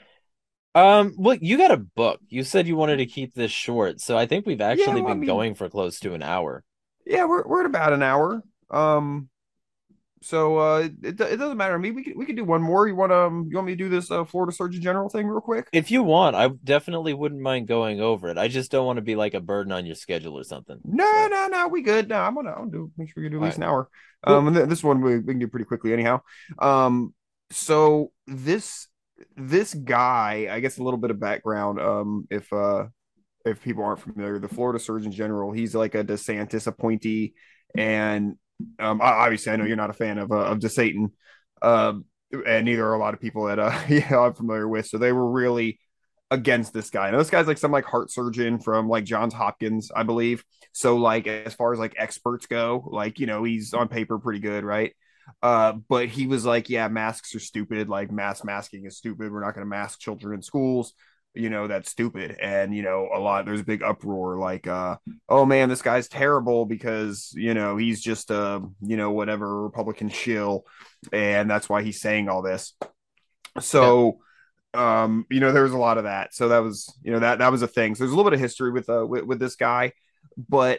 um, well, you got a book. You said you wanted to keep this short, so I think we've Yeah, actually well, I been mean, going for close to an hour. yeah, we're we're at about an hour. Um, so uh, it it doesn't matter to me. We could we could do one more. You want um you want me to do this uh Florida Surgeon General thing real quick? If you want, I definitely wouldn't mind going over it. I just don't want to be like a burden on your schedule or something. No, So, no, no, we good. No, I'm gonna I'll do make sure we do at all least right, an hour. Um, cool. and th this one we, we can do pretty quickly anyhow. Um, so this this guy, I guess a little bit of background. Um, if uh if people aren't familiar, the Florida Surgeon General, he's like a DeSantis appointee, and um, obviously I know you're not a fan of uh, of DeSatan, um, and neither are a lot of people that uh yeah I'm familiar with. So they were really against this guy. Now, this guy's like some like heart surgeon from like Johns Hopkins, I believe. So like as far as like experts go, like you know he's on paper pretty good, right? Uh, but he was like, yeah, masks are stupid. Like mass masking is stupid. We're not going to mask children in schools. You know that's stupid. And you know a lot. There's a big uproar like, uh, oh man, this guy's terrible because you know he's just a you know whatever Republican shill, and that's why he's saying all this. Yeah. So Um, you know, there was a lot of that. So that was, you know, that that was a thing. So there's a little bit of history with uh with, with this guy, but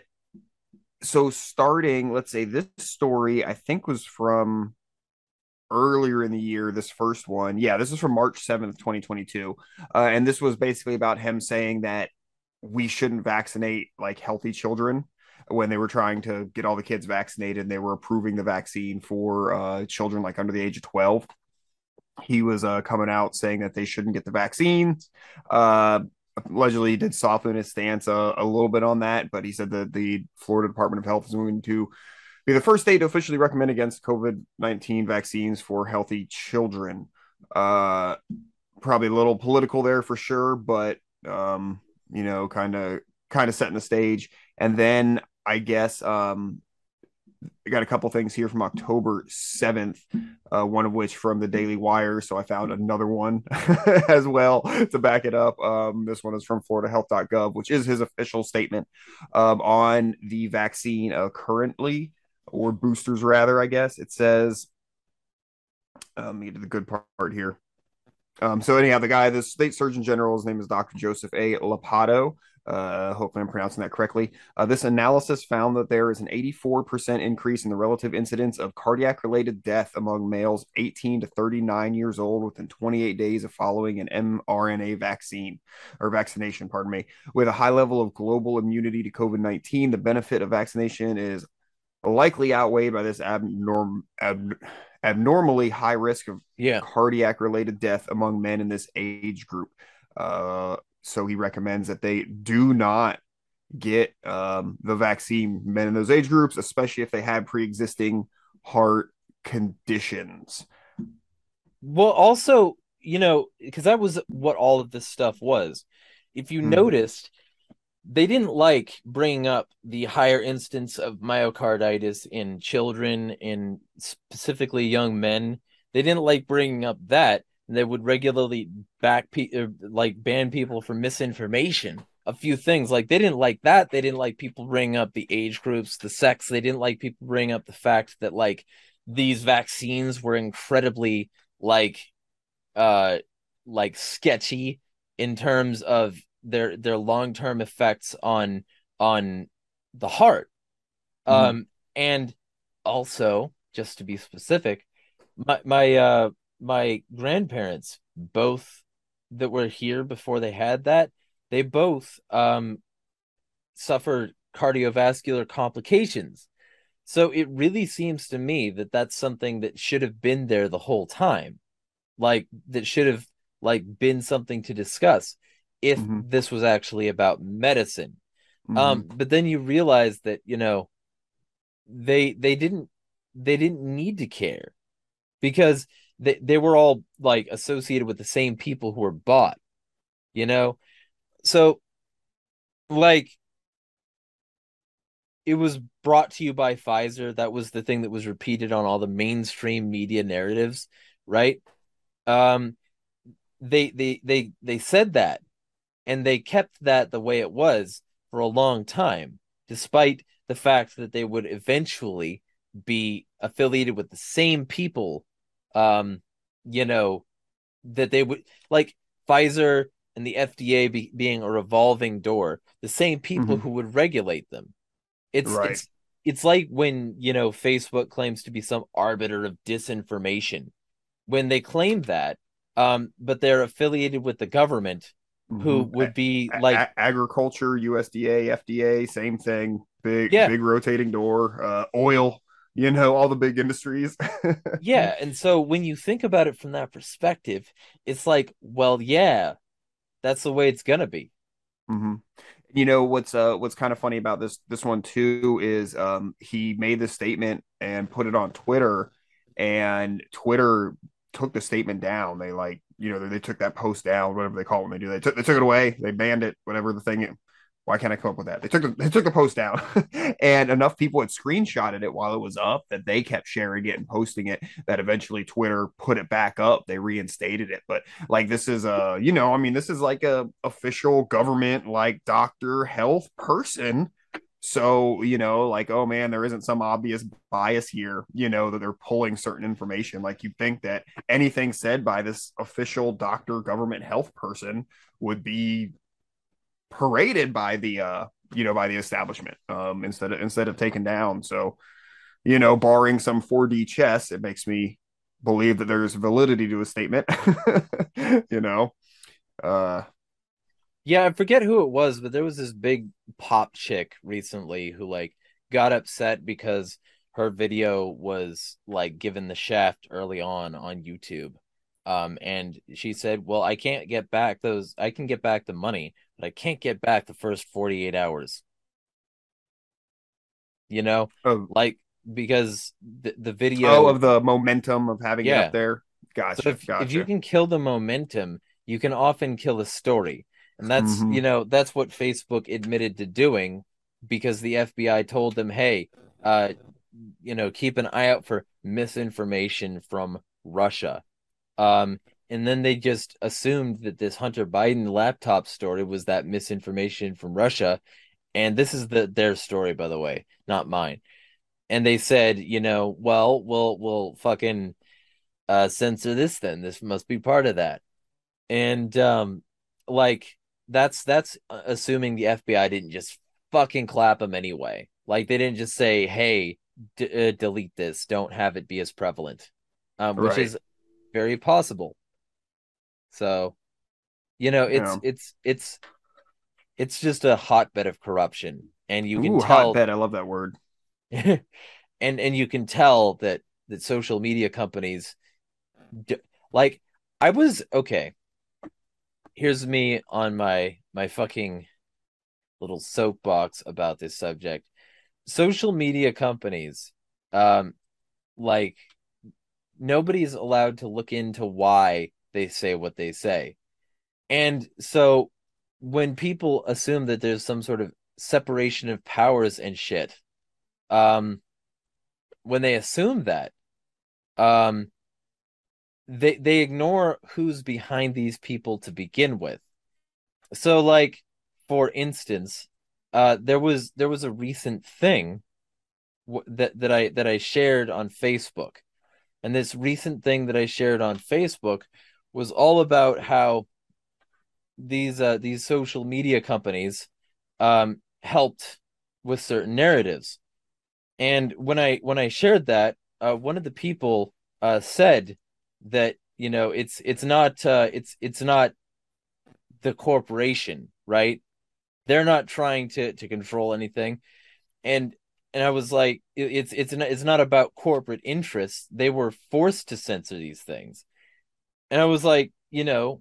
so starting, let's say this story, I think was from earlier in the year. This first one, yeah, this is from March seventh, twenty twenty-two, uh, and this was basically about him saying that we shouldn't vaccinate like healthy children when they were trying to get all the kids vaccinated. They were approving the vaccine for uh, children like under the age of twelve. He was uh, coming out saying that they shouldn't get the vaccine. Uh, allegedly, he did soften his stance a, a little bit on that, but he said that the Florida Department of Health is going to be the first state to officially recommend against COVID nineteen vaccines for healthy children. Uh, probably a little political there for sure, but um, you know, kind of kind of setting the stage. And then I guess um, I got a couple things here from October seventh, uh, one of which from the Daily Wire. So I found another one as well to back it up. Um, this one is from florida health dot gov, which is his official statement um, on the vaccine uh, currently, or boosters rather, I guess. It says, um, let me get to the good part here. Um, so anyhow, the guy, the state surgeon general, his name is Doctor Joseph A. Ladapo. Uh, hopefully I'm pronouncing that correctly. Uh, this analysis found that there is an eighty-four percent increase in the relative incidence of cardiac-related death among males eighteen to thirty-nine years old within twenty-eight days of following an mRNA vaccine or vaccination, pardon me. With a high level of global immunity to COVID nineteen, the benefit of vaccination is likely outweighed by this abnorm, ab, abnormally high risk of Yeah. cardiac related death among men in this age group. Uh, so he recommends that they do not get um, the vaccine, men in those age groups, especially if they have pre existing heart conditions. Well, also, you know, because that was what all of this stuff was. If you mm-hmm. noticed, they didn't like bringing up the higher instance of myocarditis in children, in specifically young men. They didn't like bringing up that. They would regularly back pe- like ban people for misinformation. A few things like they didn't like that. They didn't like people bringing up the age groups, the sex. They didn't like people bringing up the fact that like these vaccines were incredibly like uh like sketchy in terms of their their long-term effects on on the heart. Mm-hmm. Um and also, just to be specific, my my uh my grandparents, both that were here before they had that, they both um suffered cardiovascular complications. So it really seems to me that that's something that should have been there the whole time. Like that should have like been something to discuss if mm-hmm. this was actually about medicine. Mm-hmm. Um, but then you realize that, you know, they they didn't they didn't need to care because they, they were all like associated with the same people who were bought, you know? So like it was brought to you by Pfizer. That was the thing that was repeated on all the mainstream media narratives, right? Um, they they they they said that, and they kept that the way it was for a long time, despite the fact that they would eventually be affiliated with the same people. Um, you know, that they would like Pfizer and the F D A be, being a revolving door, the same people mm-hmm. who would regulate them. It's right. it's it's like when, you know, Facebook claims to be some arbiter of disinformation. When they claim that, um, but they're affiliated with the government, mm-hmm. who would be a- like a- agriculture, U S D A, F D A, same thing, big, yeah. big rotating door, uh, oil, you know, all the big industries. Yeah. And so when you think about it from that perspective, it's like, well, yeah, that's the way it's going to be. Mm-hmm. You know, what's uh what's kind of funny about this this one too is um he made this statement and put it on Twitter, and Twitter took the statement down. They like, you know, they, they took that post down, whatever they call it when they do. They took they took it away. They banned it, whatever the thing. Why can't I come up with that? They took the, they took the post down, and enough people had screenshotted it while it was up that they kept sharing it and posting it. That eventually Twitter put it back up. They reinstated it. But like this is a, you know, I mean, this is like a official government, like doctor, health person So, you know, like, oh man, there isn't some obvious bias here, you know, that they're pulling certain information. Like, you'd think that anything said by this official doctor, government health person would be paraded by the, uh, you know, by the establishment, um, instead of instead of taken down. So, you know, barring some four D chess, it makes me believe that there's validity to a statement. you know, uh, Yeah, I forget who it was, but there was this big pop chick recently who like got upset because her video was like given the shaft early on on YouTube. Um, and she said, "Well, I can't get back those. I can get back the money, but I can't get back the first forty-eight hours." You know, of like because the the oh, video, of the momentum of having it up yeah. there. So Gotcha, if if you gotcha. can kill the momentum, you can often kill a story. And that's, Mm-hmm. you know, that's what Facebook admitted to doing because the F B I told them, "Hey, uh, you know, keep an eye out for misinformation from Russia." Um, and then they just assumed that this Hunter Biden laptop story was that misinformation from Russia. And this is the their story, by the way, not mine. And they said, you know, well, we'll we'll fucking uh censor this then. This must be part of that. And um like that's that's assuming the F B I didn't just fucking clap them anyway. Like they didn't just say, "Hey, d- uh, delete this. Don't have it be as prevalent." Um which Right. is very possible. So, you know, it's Yeah. it's it's it's just a hotbed of corruption and you can Ooh, tell hotbed. I love that word. and and you can tell that that social media companies d- like I was okay. Here's me on my my fucking little soapbox about this subject. Social media companies, um, like nobody's allowed to look into why they say what they say. And so when people assume that there's some sort of separation of powers and shit, um, when they assume that, um, they they ignore who's behind these people to begin with. So like for instance, uh there was there was a recent thing w- that that I that I shared on Facebook. And this recent thing that I shared on Facebook was all about how these uh these social media companies um helped with certain narratives. And when I when I shared that, uh one of the people uh said that, you know, it's it's not uh it's it's not the corporation, right? They're not trying to to control anything. And and I was like, it, it's it's not, it's not about corporate interests. They were forced to censor these things. And I was like, you know,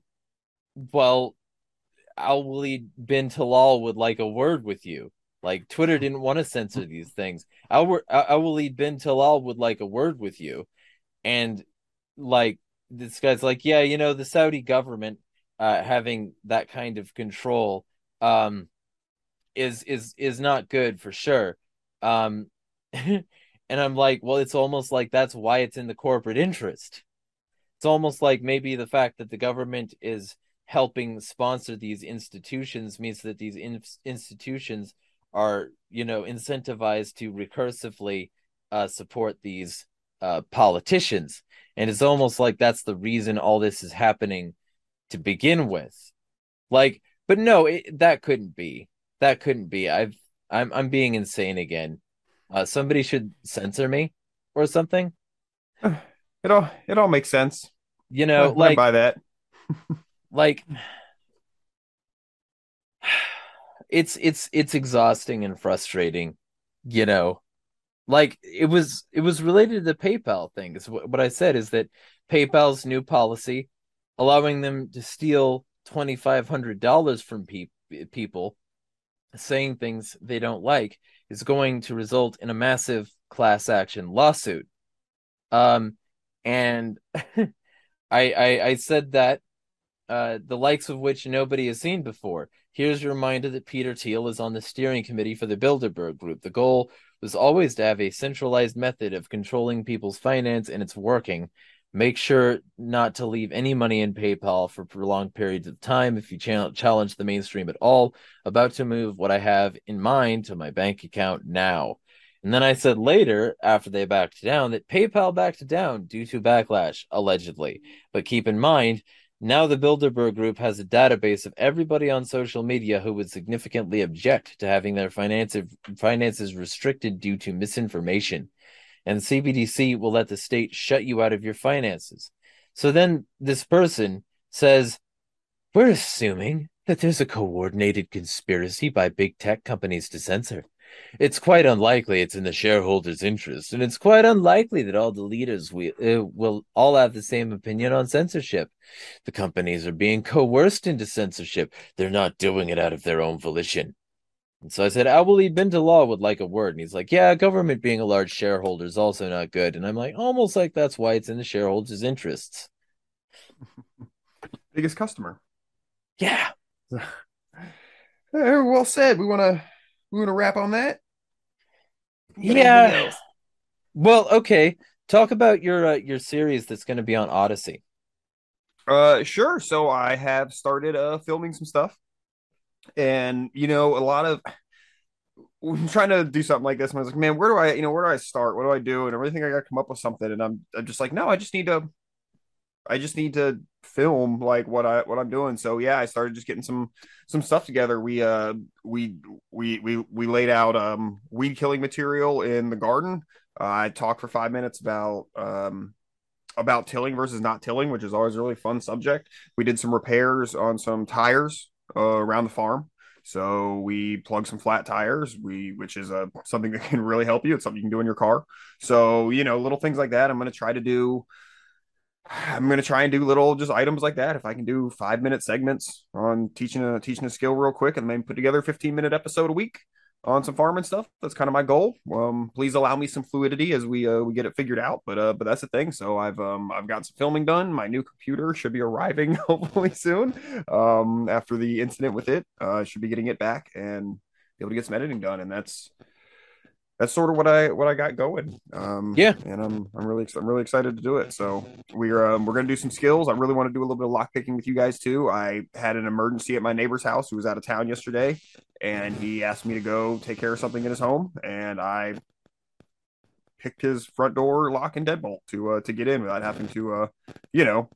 well, Al Walid bin Talal would like a word with you. Like Twitter didn't want to censor these things. Al Al Walid bin Talal would like a word with you. And like this guy's like, yeah, you know, the Saudi government uh having that kind of control um is is is not good for sure. Um and I'm like, well, it's almost like that's why it's in the corporate interest. It's almost like maybe the fact that the government is helping sponsor these institutions means that these in- institutions are, you know, incentivized to recursively uh, support these uh, politicians. And it's almost like that's the reason all this is happening to begin with. Like, but no, it, that couldn't be. That couldn't be. I've I'm I'm being insane again. Uh, somebody should censor me or something. It all it all makes sense. You know, I, I like buy that. like it's it's it's exhausting and frustrating, you know. Like it was it was related to the PayPal thing. Is what, what I said is that PayPal's new policy allowing them to steal twenty-five hundred dollars from pe- people saying things they don't like is going to result in a massive class action lawsuit. Um, and I, I I said that uh, the likes of which nobody has seen before. Here's a reminder that Peter Thiel is on the steering committee for the Bilderberg Group. The goal was always to have a centralized method of controlling people's finance, and it's working. Make sure not to leave any money in PayPal for prolonged periods of time if you ch- challenge the mainstream at all. About to move what I have in mind to my bank account now. And then I said later, after they backed down, that PayPal backed down due to backlash, allegedly. But keep in mind, now the Bilderberg Group has a database of everybody on social media who would significantly object to having their finances finances restricted due to misinformation. And C B D C will let the state shut you out of your finances. So then this person says, we're assuming that there's a coordinated conspiracy by big tech companies to censor. It's quite unlikely it's in the shareholders' interest, and it's quite unlikely that all the leaders we, uh, will all have the same opinion on censorship. The companies are being coerced into censorship. They're not doing it out of their own volition. And so I said, Awali Bintalaw would like a word. And he's like, yeah, government being a large shareholder is also not good. And I'm like, almost like that's why it's in the shareholders' interests. Biggest customer. Yeah. Well said. We want to we want to wrap on that. Yeah. Well, okay. Talk about your uh, your series that's going to be on Odyssey. Uh, sure. So I have started uh filming some stuff, and you know, a lot of I'm trying to do something like this, and I was like, man, where do I, you know, where do I start? What do I do? And everything I got to come up with something, and I'm I'm just like, no, I just need to I just need to film like what I what I'm doing. So yeah, I started just getting some some stuff together. We uh we we we we laid out um weed killing material in the garden. Uh, I talked for five minutes about um about tilling versus not tilling, which is always a really fun subject. We did some repairs on some tires uh, around the farm. So we plugged some flat tires, we which is a something that can really help you. It's something you can do in your car. So you know, little things like that. I'm going to try to do I'm gonna try and do little just items like that. If I can do five minute segments on teaching a teaching a skill real quick, and then put together a fifteen minute episode a week on some farming stuff. That's kind of my goal. Um, please allow me some fluidity as we uh, we get it figured out. But uh, but that's the thing. So I've um I've got some filming done. My new computer should be arriving hopefully soon. Um, after the incident with it, uh, I should be getting it back and be able to get some editing done. And that's that's sort of what I what I got going. Um, Yeah. and I'm I'm really I'm really excited to do it. So we're um, we're gonna do some skills. I really want to do a little bit of lock picking with you guys too. I had an emergency at my neighbor's house who was out of town yesterday, and he asked me to go take care of something in his home, and I picked his front door lock and deadbolt to uh, to get in without having to uh, you know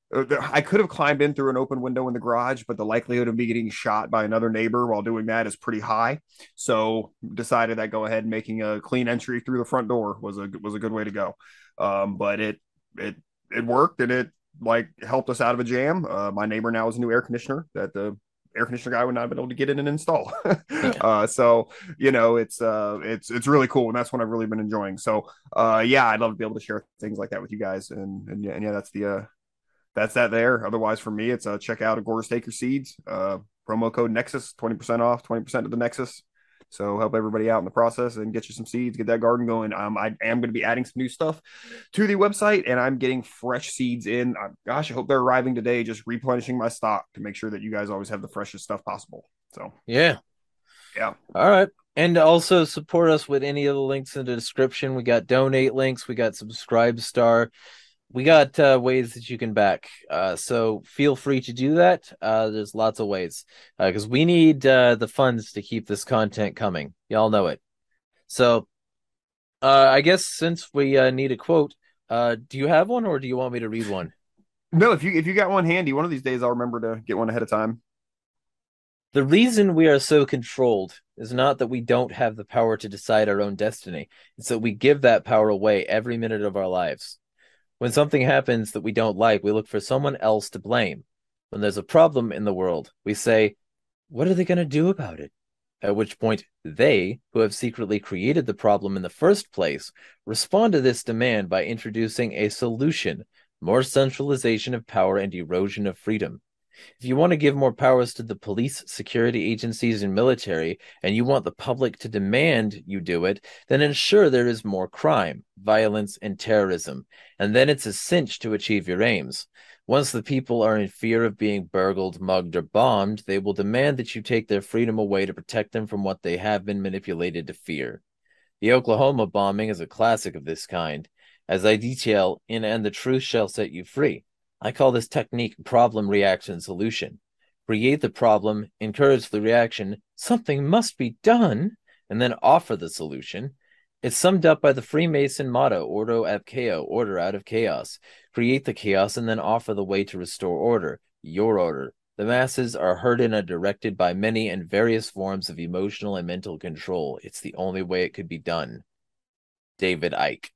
I could have climbed in through an open window in the garage, but the likelihood of me getting shot by another neighbor while doing that is pretty high. So decided that go ahead and making a clean entry through the front door was a was a good way to go. Um, but it it it worked, and it like helped us out of a jam. Uh, my neighbor now has a new air conditioner that the air conditioner guy would not have been able to get in and install. uh, so you know it's uh it's it's really cool, and that's what I've really been enjoying. So uh yeah, I'd love to be able to share things like that with you guys, and and yeah, and yeah that's the uh that's that there. Otherwise, for me, it's uh, check out Agora Staker Seeds. Uh, promo code Nexus, twenty percent off, twenty percent of the Nexus. So help everybody out in the process and get you some seeds, get that garden going. Um, I am going to be adding some new stuff to the website, and I'm getting fresh seeds in. Uh, gosh, I hope they're arriving today. Just replenishing my stock to make sure that you guys always have the freshest stuff possible. So yeah, yeah. All right. And also support us with any of the links in the description. We got donate links. We got subscribe star. We got uh, ways that you can back. Uh, so feel free to do that. Uh, there's lots of ways because uh, we need uh, the funds to keep this content coming. Y'all know it. So uh, I guess since we uh, need a quote, uh, do you have one or do you want me to read one? No, if you if you got one handy, one of these days I'll remember to get one ahead of time. The reason we are so controlled is not that we don't have the power to decide our own destiny. It's that we give that power away every minute of our lives. When something happens that we don't like, we look for someone else to blame. When there's a problem in the world, we say, what are they going to do about it? At which point, they, who have secretly created the problem in the first place, respond to this demand by introducing a solution, more centralization of power and erosion of freedom. If you want to give more powers to the police, security agencies, and military, and you want the public to demand you do it, then ensure there is more crime, violence, and terrorism, and then it's a cinch to achieve your aims. Once the people are in fear of being burgled, mugged, or bombed, they will demand that you take their freedom away to protect them from what they have been manipulated to fear. The Oklahoma bombing is a classic of this kind. as I detail in And the Truth Shall Set You Free. I call this technique problem, reaction, solution. Create the problem, encourage the reaction, something must be done, and then offer the solution. It's summed up by the Freemason motto, Ordo ab Chaos, order out of chaos. Create the chaos and then offer the way to restore order, your order. The masses are herded and directed by many and various forms of emotional and mental control. It's the only way it could be done. David Icke.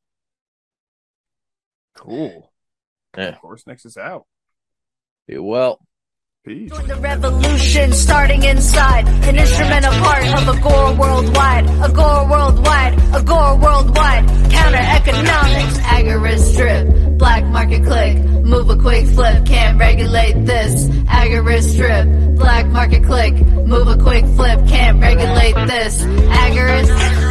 Cool. Yeah. Of course, next is out. Be well. Peace. The revolution starting inside, an instrumental part of Agora worldwide, Agora worldwide, Agora worldwide, counter economics, agorist strip, black market click, move a quick flip, can't regulate this, agorist strip, black market click, move a quick flip, can't regulate this, agorist